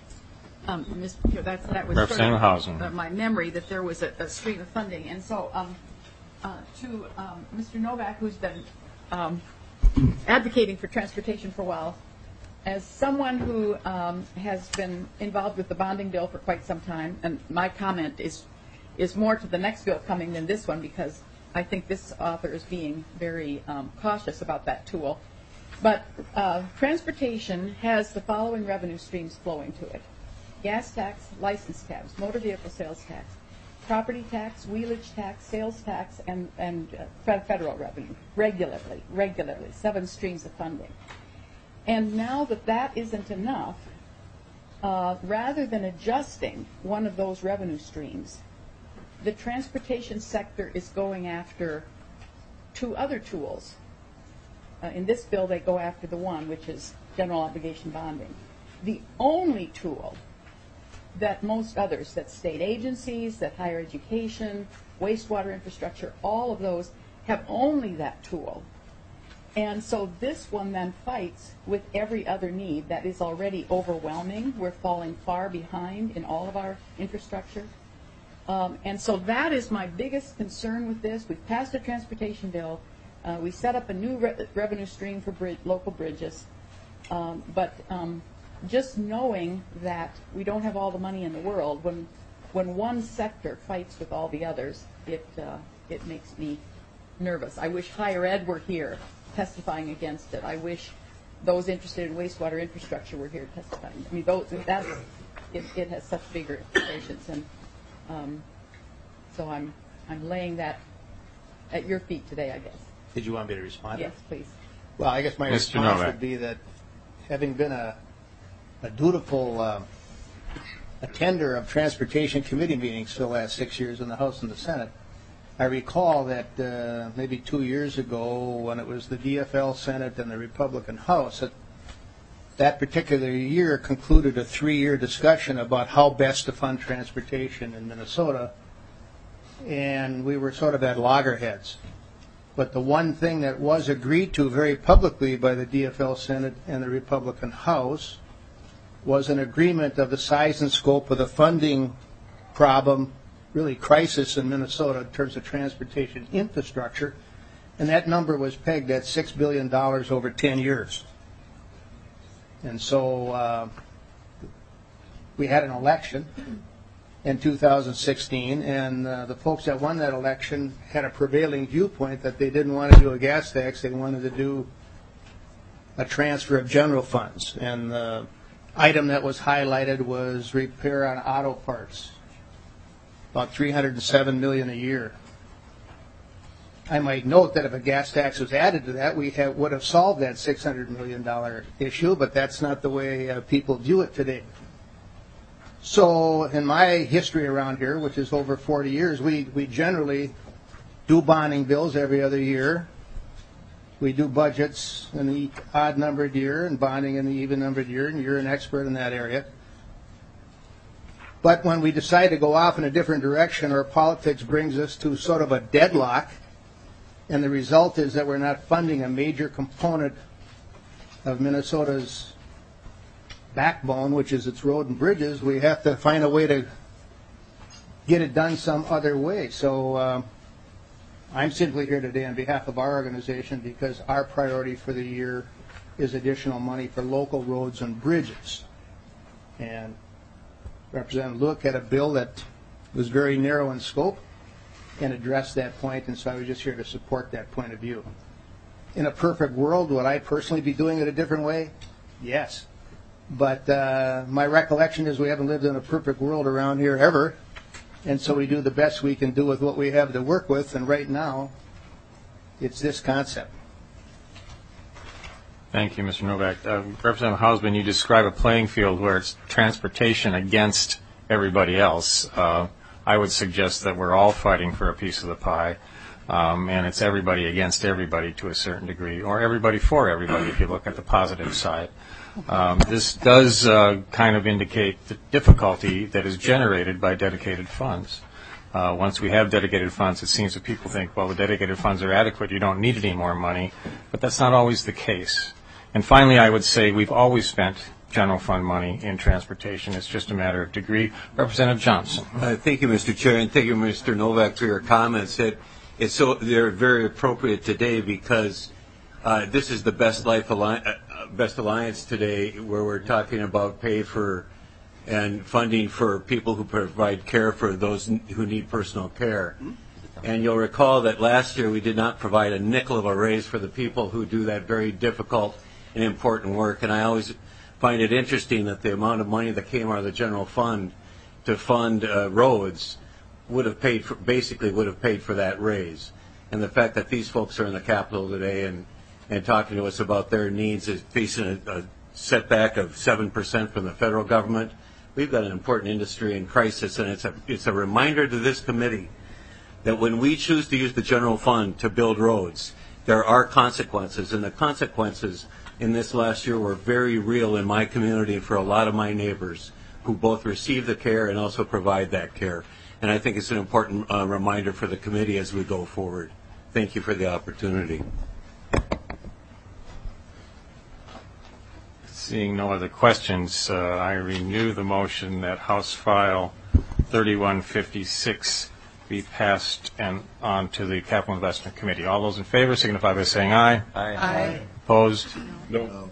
Um, Mister Chair, that, that was sort Representative of, Hausen. uh, my memory that there was a, a stream of funding, and so um, uh, to um, Mister Novak, who's been um, advocating for transportation for a while, as someone who um, has been involved with the bonding bill for quite some time, and my comment is is more to the next bill coming than this one, because I think this author is being very um, cautious about that tool. But uh, transportation has the following revenue streams flowing to it: gas tax, license tax, motor vehicle sales tax, property tax, wheelage tax, sales tax, and, and uh, federal revenue, regularly, regularly, seven streams of funding. And now that that isn't enough, uh, rather than adjusting one of those revenue streams, the transportation sector is going after two other tools. Uh, in this bill, they go after the one, which is general obligation bonding. The only tool that most others, that state agencies, that higher education, wastewater infrastructure, all of those have only that tool. And so this one then fights with every other need that is already overwhelming. We're falling far behind in all of our infrastructure. Um, and so that is my biggest concern with this. We've passed a transportation bill. Uh, we set up a new re- revenue stream for bridge, local bridges. Um, but um, just knowing that we don't have all the money in the world, when when one sector fights with all the others, it uh, it makes me nervous. I wish higher ed were here testifying against it. I wish those interested in wastewater infrastructure were here testifying. I mean, those, that's, it, it has such bigger implications, and um, so I'm I'm laying that at your feet today, I guess. Did you want me to respond? Yes, please. Well, I guess my Mister response Novak. would be that, having been a, a dutiful uh, attender of transportation committee meetings for the last six years in the House and the Senate, I recall that uh, maybe two years ago, when it was the D F L Senate and the Republican House, that that particular year concluded a three-year discussion about how best to fund transportation in Minnesota, and we were sort of at loggerheads. But the one thing that was agreed to very publicly by the D F L Senate and the Republican House was an agreement of the size and scope of the funding problem, really crisis in Minnesota in terms of transportation infrastructure, and that number was pegged at six billion dollars over ten years. And so uh, we had an election in two thousand sixteen, and uh, the folks that won that election had a prevailing viewpoint that they didn't want to do a gas tax, they wanted to do a transfer of general funds. And the item that was highlighted was repair on auto parts, about three hundred seven million dollars a year. I might note that if a gas tax was added to that, we have, would have solved that six hundred million dollars issue, but that's not the way uh, people view it today. So in my history around here, which is over forty years, we, we generally do bonding bills every other year. We do budgets in the odd-numbered year and bonding in the even-numbered year, and you're an expert in that area. But when we decide to go off in a different direction, or politics brings us to sort of a deadlock, and the result is that we're not funding a major component of Minnesota's backbone, which is its road and bridges, we have to find a way to get it done some other way. So uh, I'm simply here today on behalf of our organization because our priority for the year is additional money for local roads and bridges. And Representative Lueck had a bill that was very narrow in scope and addressed that point, and so I was just here to support that point of view. In a perfect world, would I personally be doing it a different way? Yes. But uh, my recollection is we haven't lived in a perfect world around here ever, and so we do the best we can do with what we have to work with, and right now, it's this concept. Thank you, Mister Novak. Uh, Representative Hausman, you describe a playing field where it's transportation against everybody else. Uh, I would suggest that we're all fighting for a piece of the pie, um, and it's everybody against everybody to a certain degree, or everybody for everybody if you look at the positive side. Um, this does uh, kind of indicate the difficulty that is generated by dedicated funds. Uh, once we have dedicated funds, it seems that people think, well, the dedicated funds are adequate, you don't need any more money, but that's not always the case. And finally, I would say we've always spent general fund money in transportation. It's just a matter of degree. Representative Johnson. Uh, thank you, Mister Chair, and thank you, Mister Novak, for your comments. It, it's so they're very appropriate today because uh, this is the best life alliance, uh, best alliance today, where we're talking about pay for and funding for people who provide care for those who need personal care. And you'll recall that last year we did not provide a nickel of a raise for the people who do that very difficult and important work. And I always find it interesting that the amount of money that came out of the general fund to fund uh, roads would have paid for, basically would have paid for that raise. And the fact that these folks are in the Capitol today and, and talking to us about their needs is facing a, a setback of seven percent from the federal government. We've got an important industry in crisis, and it's a, it's a reminder to this committee that when we choose to use the general fund to build roads, there are consequences, and the consequences in this last year were very real in my community and for a lot of my neighbors who both receive the care and also provide that care. And I think it's an important uh, reminder for the committee as we go forward. Thank you for the opportunity. Seeing no other questions, uh, I renew the motion that House File thirty-one fifty-six be passed and on to the Capital Investment Committee. All those in favor signify by saying aye. Aye. Aye. Opposed? No.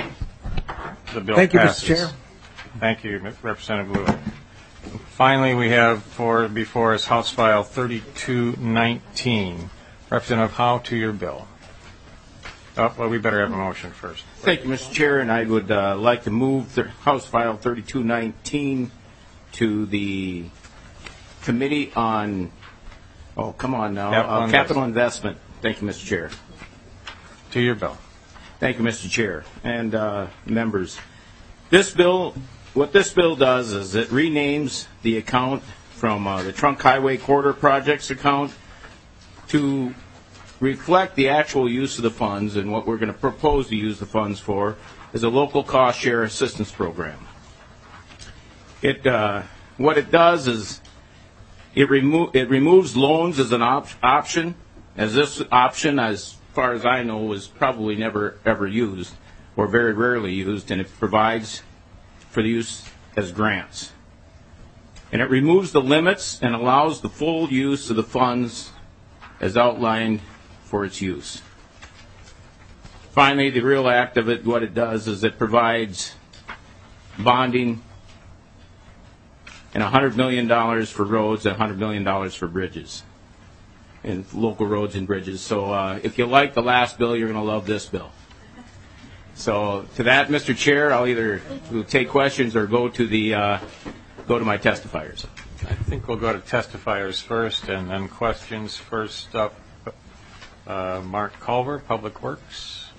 The bill Thank you, passes. Mister Chair. Thank you, Representative Blue. Finally, we have for before us House File thirty-two nineteen. Representative Howe, to your bill. Oh, well, we better have a motion first. Thank you, Mister Chair, and I would uh, like to move the House File thirty-two nineteen to the Committee on, oh, come on now, Capital, uh, Capital Investment. Thank you, Mister Chair. To your bill. Thank you, Mister Chair, and uh, members. This bill, what this bill does is it renames the account from uh, the Trunk Highway Corridor Projects account to reflect the actual use of the funds, and what we're going to propose to use the funds for is a local cost share assistance program. It uh, what it does is it remo- it removes loans as an op- option, as this option, as far as I know, was probably never ever used or very rarely used, and it provides for the use as grants. And it removes the limits and allows the full use of the funds as outlined for its use. Finally, the real act of it, what it does is it provides bonding and one hundred million dollars for roads and one hundred million dollars for bridges, and local roads and bridges. So uh, if you like the last bill, you're going to love this bill. So to that, Mister Chair, I'll either take questions or go to the uh, go to my testifiers. I think we'll go to testifiers first and then questions. First up, uh, Mark Culver, Public Works.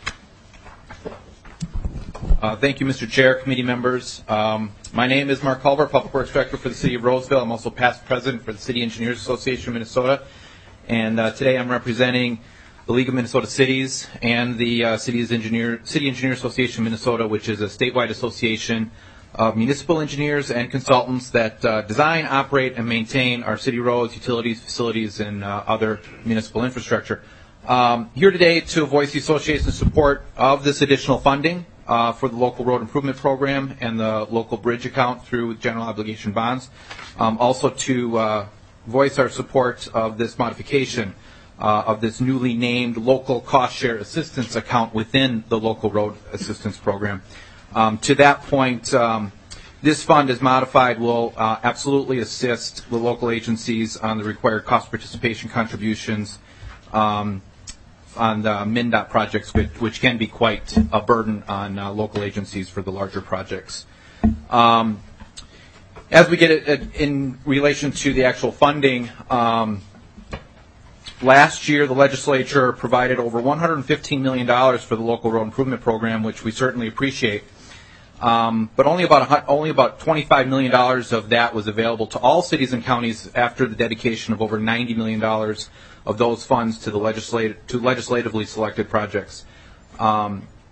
Uh, thank you, Mister Chair, committee members. Um, my name is Mark Culver, Public Works Director for the City of Roseville. I'm also past president for the City Engineers Association of Minnesota. And uh, today I'm representing the League of Minnesota Cities and the uh, City's Engineer, City Engineer Association of Minnesota, which is a statewide association of municipal engineers and consultants that uh, design, operate, and maintain our city roads, utilities, facilities, and uh, other municipal infrastructure. Um, here today to voice the association's support of this additional funding uh, for the local road improvement program and the local bridge account through general obligation bonds. Um, also to uh, voice our support of this modification uh, of this newly named local cost share assistance account within the local road assistance program. Um, to that point, um, this fund, as modified, will uh, absolutely assist the local agencies on the required cost participation contributions um, on the MnDOT projects, which, which can be quite a burden on uh, local agencies for the larger projects. Um, as we get it in relation to the actual funding, um, last year the legislature provided over one hundred fifteen million dollars for the local road improvement program, which we certainly appreciate. Um, but only about a, only about twenty-five million dollars of that was available to all cities and counties after the dedication of over ninety million dollars of those funds to the legislative to legislatively selected projects. Um,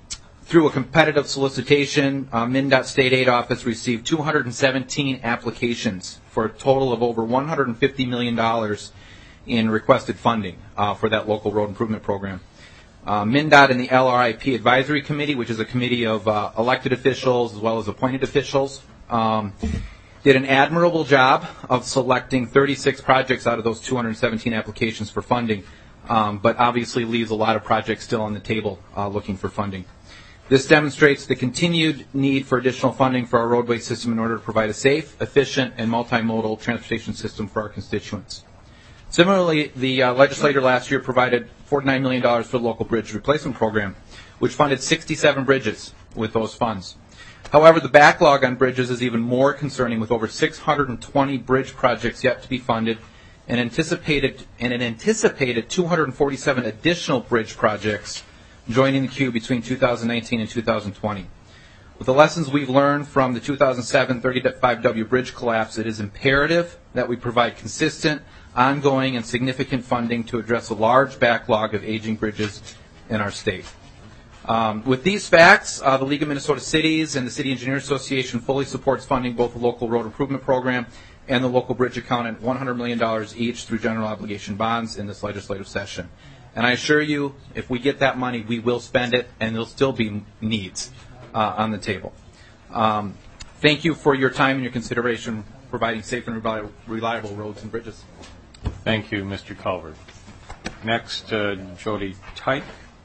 through a competitive solicitation, uh, MnDOT State Aid Office received two hundred seventeen applications for a total of over one hundred fifty million dollars in requested funding uh, for that local road improvement program. Uh, MnDOT and the L R I P Advisory Committee, which is a committee of uh, elected officials as well as appointed officials, um, did an admirable job of selecting thirty-six projects out of those two hundred seventeen applications for funding, um, but obviously leaves a lot of projects still on the table uh, looking for funding. This demonstrates the continued need for additional funding for our roadway system in order to provide a safe, efficient, and multimodal transportation system for our constituents. Similarly, the uh, legislature last year provided forty-nine million dollars for the local bridge replacement program, which funded sixty-seven bridges with those funds. However, the backlog on bridges is even more concerning, with over six hundred twenty bridge projects yet to be funded and anticipated and an anticipated two hundred forty-seven additional bridge projects joining the queue between two thousand nineteen and two thousand twenty. With the lessons we've learned from the two thousand seven thirty-five W bridge collapse, it is imperative that we provide consistent, ongoing, and significant funding to address a large backlog of aging bridges in our state. Um, with these facts, uh, the League of Minnesota Cities and the City Engineers Association fully supports funding both the local road improvement program and the local bridge account at one hundred million dollars each through general obligation bonds in this legislative session. And I assure you, if we get that money, we will spend it, and there'll still be needs uh, on the table. Um, thank you for your time and your consideration providing safe and reliable, reliable roads and bridges. Thank you, Mister Culver. Next, uh, Jody Tyke.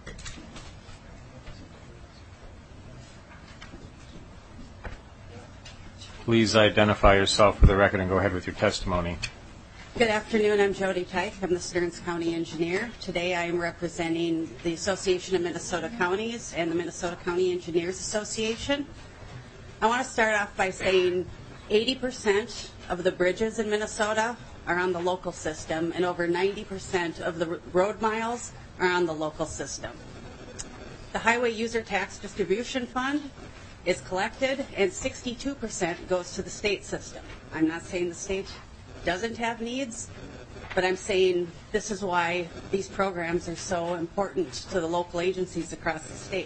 Please identify yourself for the record and go ahead with your testimony. Good afternoon. I'm Jody Tyke. I'm the Stearns County Engineer. Today I am representing the Association of Minnesota Counties and the Minnesota County Engineers Association. I want to start off by saying eighty percent of the bridges in Minnesota are on the local system, and over ninety percent of the road miles are on the local system. The Highway User Tax Distribution Fund is collected, and sixty-two percent goes to the state system. I'm not saying the state doesn't have needs, but I'm saying this is why these programs are so important to the local agencies across the state.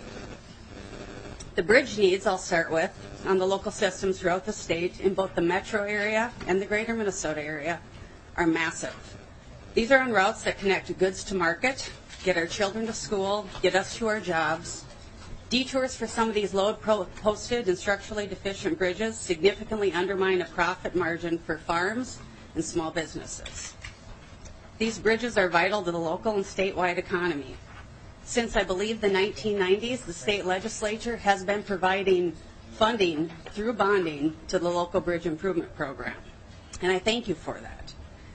The bridge needs, I'll start with, on the local systems throughout the state in both the metro area and the greater Minnesota area are massive. These are on routes that connect goods to market, get our children to school, get us to our jobs. Detours for some of these load-posted and structurally deficient bridges significantly undermine a profit margin for farms and small businesses. These bridges are vital to the local and statewide economy. Since I believe the nineteen nineties, the state legislature has been providing funding through bonding to the local bridge improvement program, and I thank you for that.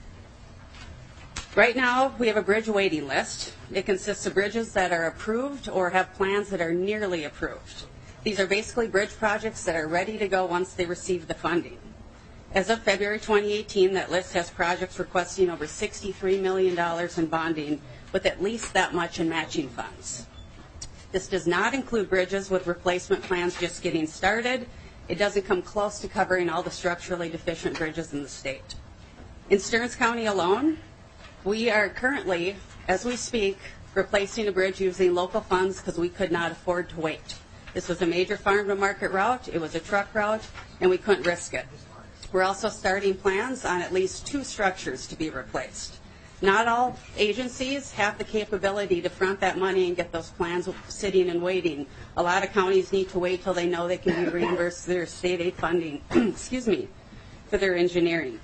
Right now, we have a bridge waiting list. It consists of bridges that are approved or have plans that are nearly approved. These are basically bridge projects that are ready to go once they receive the funding. As of February twenty eighteen, that list has projects requesting over sixty-three million dollars in bonding, with at least that much in matching funds. This does not include bridges with replacement plans just getting started. It doesn't come close to covering all the structurally deficient bridges in the state. In Stearns County alone, we are currently, as we speak, replacing a bridge using local funds because we could not afford to wait. This was a major farm-to-market route, it was a truck route, and we couldn't risk it. We're also starting plans on at least two structures to be replaced. Not all agencies have the capability to front that money and get those plans sitting and waiting. A lot of counties need to wait till they know they can be reimbursed their state aid funding, excuse me, for their engineering.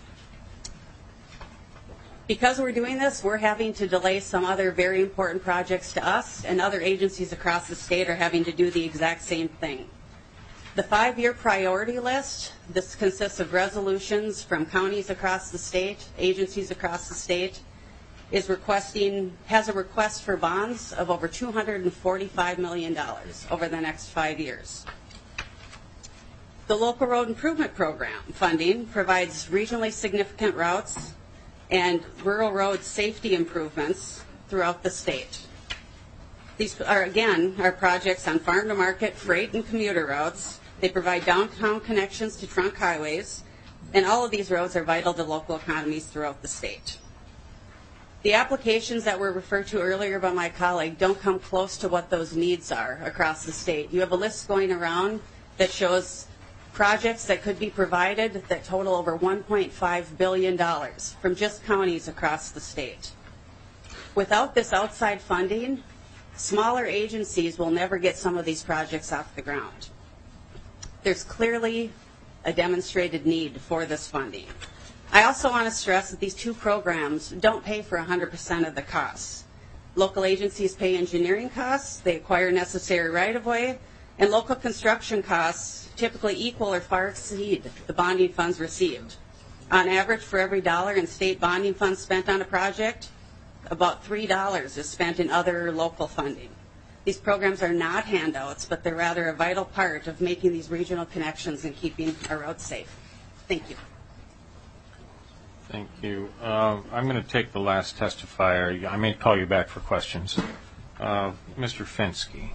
Because we're doing this, we're having to delay some other very important projects to us, and other agencies across the state are having to do the exact same thing. The five-year priority list, this consists of resolutions from counties across the state, agencies across the state, is requesting, has a request for bonds of over two hundred forty-five million dollars over the next five years. The Local Road Improvement Program funding provides regionally significant routes and rural road safety improvements throughout the state. These are, again, are projects on farm-to-market, freight, and commuter routes. They provide downtown connections to trunk highways, and all of these roads are vital to local economies throughout the state. The applications that were referred to earlier by my colleague don't come close to what those needs are across the state. You have a list going around that shows projects that could be provided that total over one point five billion dollars from just counties across the state. Without this outside funding, smaller agencies will never get some of these projects off the ground. There's clearly a demonstrated need for this funding. I also want to stress that these two programs don't pay for one hundred percent of the costs. Local agencies pay engineering costs, they acquire necessary right-of-way, and local construction costs typically equal or far exceed the bonding funds received. On average, for every dollar in state bonding funds spent on a project, about three dollars is spent in other local funding. These programs are not handouts, but they're rather a vital part of making these regional connections and keeping our roads safe. Thank you. Thank you. Uh, I'm going to take the last testifier. I may call you back for questions. Uh, Mister Fenske.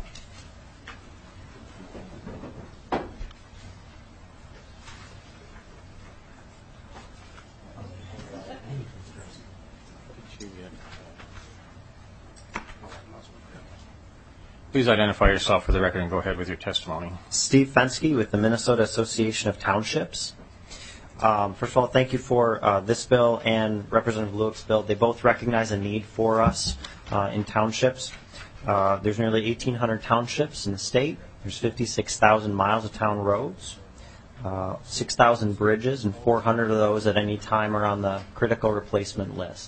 Please identify yourself for the record and go ahead with your testimony. Steve Fenske with the Minnesota Association of Townships. Um, first of all, thank you for uh, this bill and Representative Lewick's bill. They both recognize a need for us uh, in townships. Uh, there's nearly eighteen hundred townships in the state. There's fifty-six thousand miles of town roads, uh, six thousand bridges, and four hundred of those at any time are on the critical replacement list.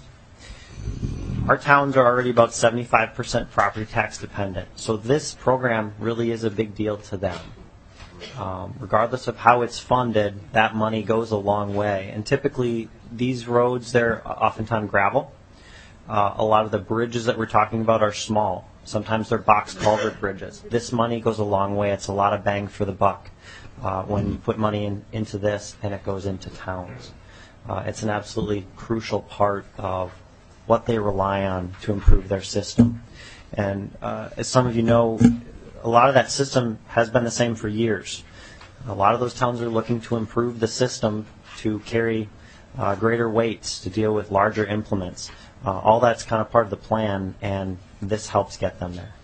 Our towns are already about seventy-five percent property tax dependent, so this program really is a big deal to them. Um, regardless of how it's funded, that money goes a long way. And typically, these roads, they're oftentimes gravel. Uh, a lot of the bridges that we're talking about are small. Sometimes they're box culvert bridges. This money goes a long way. It's a lot of bang for the buck uh, when you put money in, into this and it goes into towns. Uh, it's an absolutely crucial part of what they rely on to improve their system. And uh, as some of you know, a lot of that system has been the same for years. A lot of those towns are looking to improve the system to carry uh, greater weights, to deal with larger implements. Uh, all that's kind of part of the plan, and this helps get them there.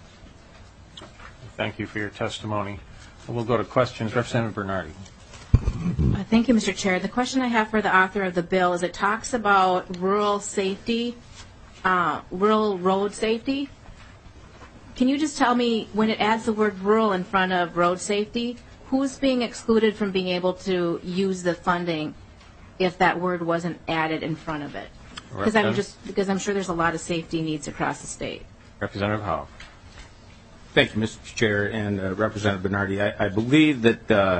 Thank you for your testimony. We'll go to questions. Representative Bernardi. Uh, Thank you, Mister Chair. The question I have for the author of the bill is it talks about rural safety, uh, rural road safety. Can you just tell me, when it adds the word rural in front of road safety, who's being excluded from being able to use the funding if that word wasn't added in front of it? Because I'm just because I'm sure there's a lot of safety needs across the state. Representative Howe. Thank you, Mister Chair, and uh, Representative Bernardi. I, I believe that uh,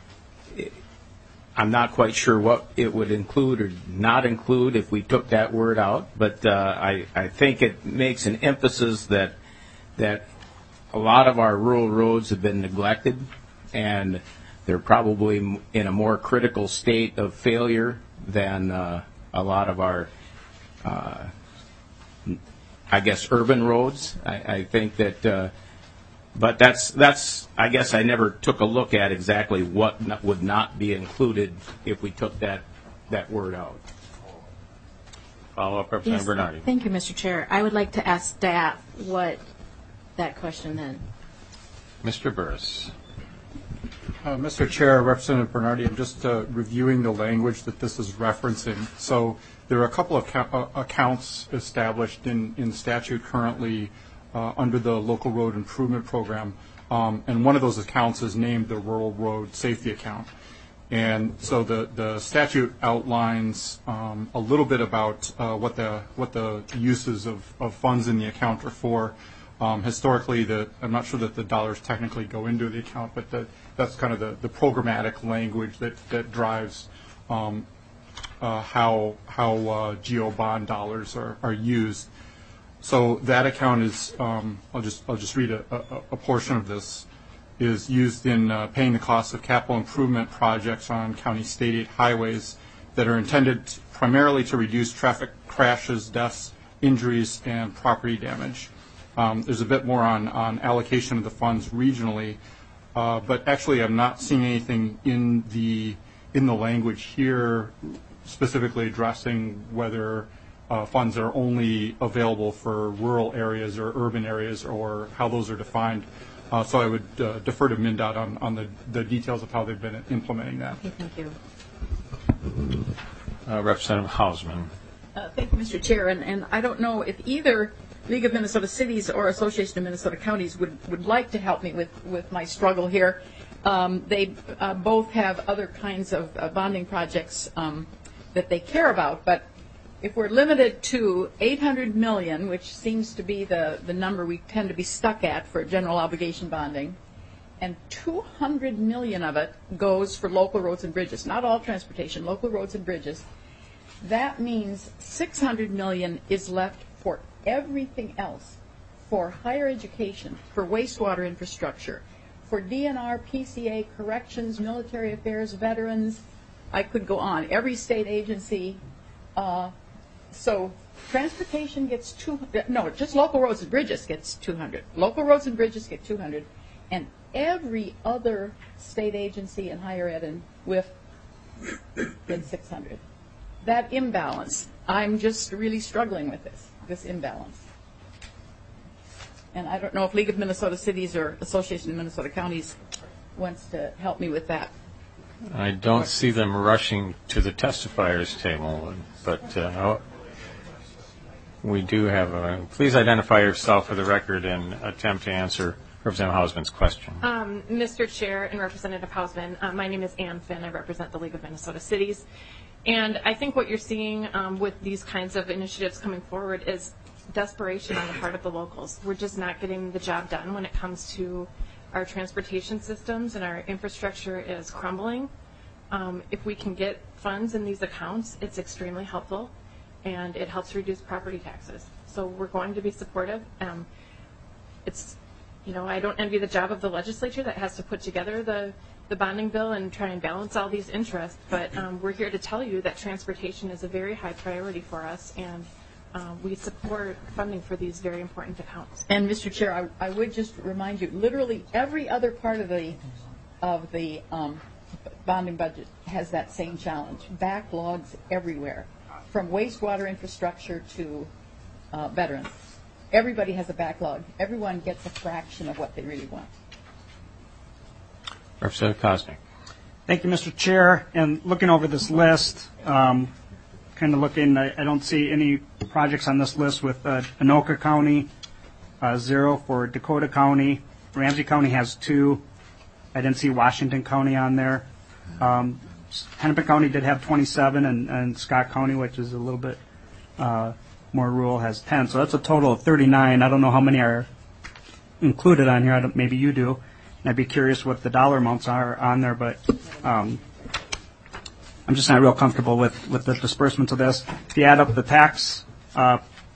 I'm not quite sure what it would include or not include if we took that word out, but uh, I, I think it makes an emphasis that that a lot of our rural roads have been neglected, and they're probably in a more critical state of failure than uh, a lot of our, uh, I guess, urban roads. I, I think that, uh, but that's, that's, I guess I never took a look at exactly what not, would not be included if we took that, that word out. Follow up, Representative Yes, Bernardi. Thank you, Mister Chair. I would like to ask staff what that question then. Mister Burris. Uh, Mister Chair, Representative Bernardi, I'm just uh, reviewing the language that this is referencing. So there are a couple of ca- uh, accounts established in, in statute currently uh, under the Local Road Improvement Program, um, and one of those accounts is named the Rural Road Safety Account. And so the, the statute outlines um, a little bit about uh, what the what the uses of, of funds in the account are for. Um, historically, the, I'm not sure that the dollars technically go into the account, but the, that's kind of the, the programmatic language that, that drives um, uh, how how uh, GEO bond dollars are, are used. So that account is, um, I'll just I'll just read a, a, a portion of this, is used in uh, paying the costs of capital improvement projects on county state aid highways that are intended to, primarily to reduce traffic crashes, deaths, injuries, and property damage. Um, there's a bit more on, on allocation of the funds regionally, uh, but actually I'm not seeing anything in the in the language here specifically addressing whether uh, funds are only available for rural areas or urban areas, or how those are defined. Uh, so I would uh, defer to MnDOT on, on the, the details of how they've been implementing that. Okay, thank you. Uh, Representative Hausman. Uh, thank you, Mister Chair. And, and I don't know if either League of Minnesota Cities or Association of Minnesota Counties would, would like to help me with, with my struggle here. Um, they uh, both have other kinds of uh, bonding projects um, that they care about, but if we're limited to eight hundred million dollars, which seems to be the, the number we tend to be stuck at for general obligation bonding, and two hundred million dollars of it goes for local roads and bridges, not all transportation, local roads and bridges, that means six hundred million dollars is left for everything else, for higher education, for wastewater infrastructure, for D N R, P C A, corrections, military affairs, veterans. I could go on. Every state agency. Uh, so transportation gets two. No, just local roads and bridges gets two hundred. Local roads and bridges get two hundred, and every other state agency in higher ed and W I F gets six hundred. That imbalance, I'm just really struggling with this. This imbalance. And I don't know if League of Minnesota Cities or Association of Minnesota Counties wants to help me with that. I don't see them rushing to the testifiers table, but uh, we do have a... Please identify yourself for the record and attempt to answer Representative Hausman's question. Um, Mister Chair and Representative Hausman, uh, my name is Ann Finn. I represent the League of Minnesota Cities. And I think what you're seeing um, with these kinds of initiatives coming forward is desperation on the part of the locals. We're just not getting the job done when it comes to our transportation systems, and our infrastructure is crumbling. Um, if we can get funds in these accounts, it's extremely helpful, and it helps reduce property taxes. So we're going to be supportive. Um, it's, you know, I don't envy the job of the legislature that has to put together the the bonding bill and try and balance all these interests, but um, we're here to tell you that transportation is a very high priority for us, and um, we support funding for these very important accounts. And Mister Chair, I, I would just remind you, literally every other part of the of the um, bonding budget has that same challenge. Backlogs everywhere, from wastewater infrastructure to uh, veterans. Everybody has a backlog. Everyone gets a fraction of what they really want. Representative Kosnick. Thank you, Mister Chair. And looking over this list, um, kind of looking, I, I don't see any projects on this list with uh, Anoka County, uh, zero for Dakota County. Ramsey County has two. I didn't see Washington County on there. Um, Hennepin County did have twenty-seven, and, and Scott County, which is a little bit uh, more rural, has ten. So that's a total of thirty-nine. I don't know how many are included on here. I don't, maybe you do. I'd be curious what the dollar amounts are on there, but um, I'm just not real comfortable with, with the disbursements of this. If you add up the tax uh,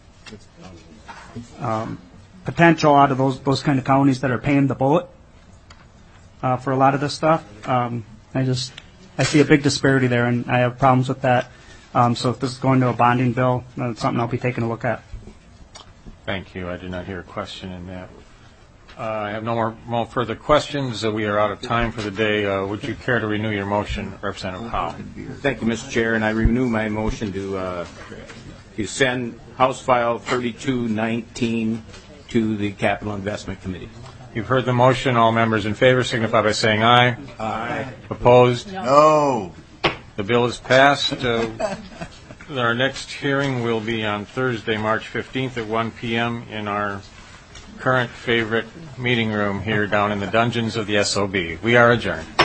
um, potential out of those those kind of counties that are paying the bullet uh, for a lot of this stuff, um, I just I see a big disparity there, and I have problems with that. Um, so if this is going to a bonding bill, that's something I'll be taking a look at. Thank you. I did not hear a question in that. Uh, I have no more, more further questions. Uh, we are out of time for the day. Uh, would you care to renew your motion, Representative Howe? Thank you, Mister Chair, and I renew my motion to uh, to send House File thirty-two nineteen to the Capital Investment Committee. You've heard the motion. All members in favor signify by saying aye. Aye. Opposed? No. The bill is passed. Uh, our next hearing will be on Thursday, March fifteenth at one p.m. in our current favorite meeting room here down in the dungeons of the S O B. We are adjourned.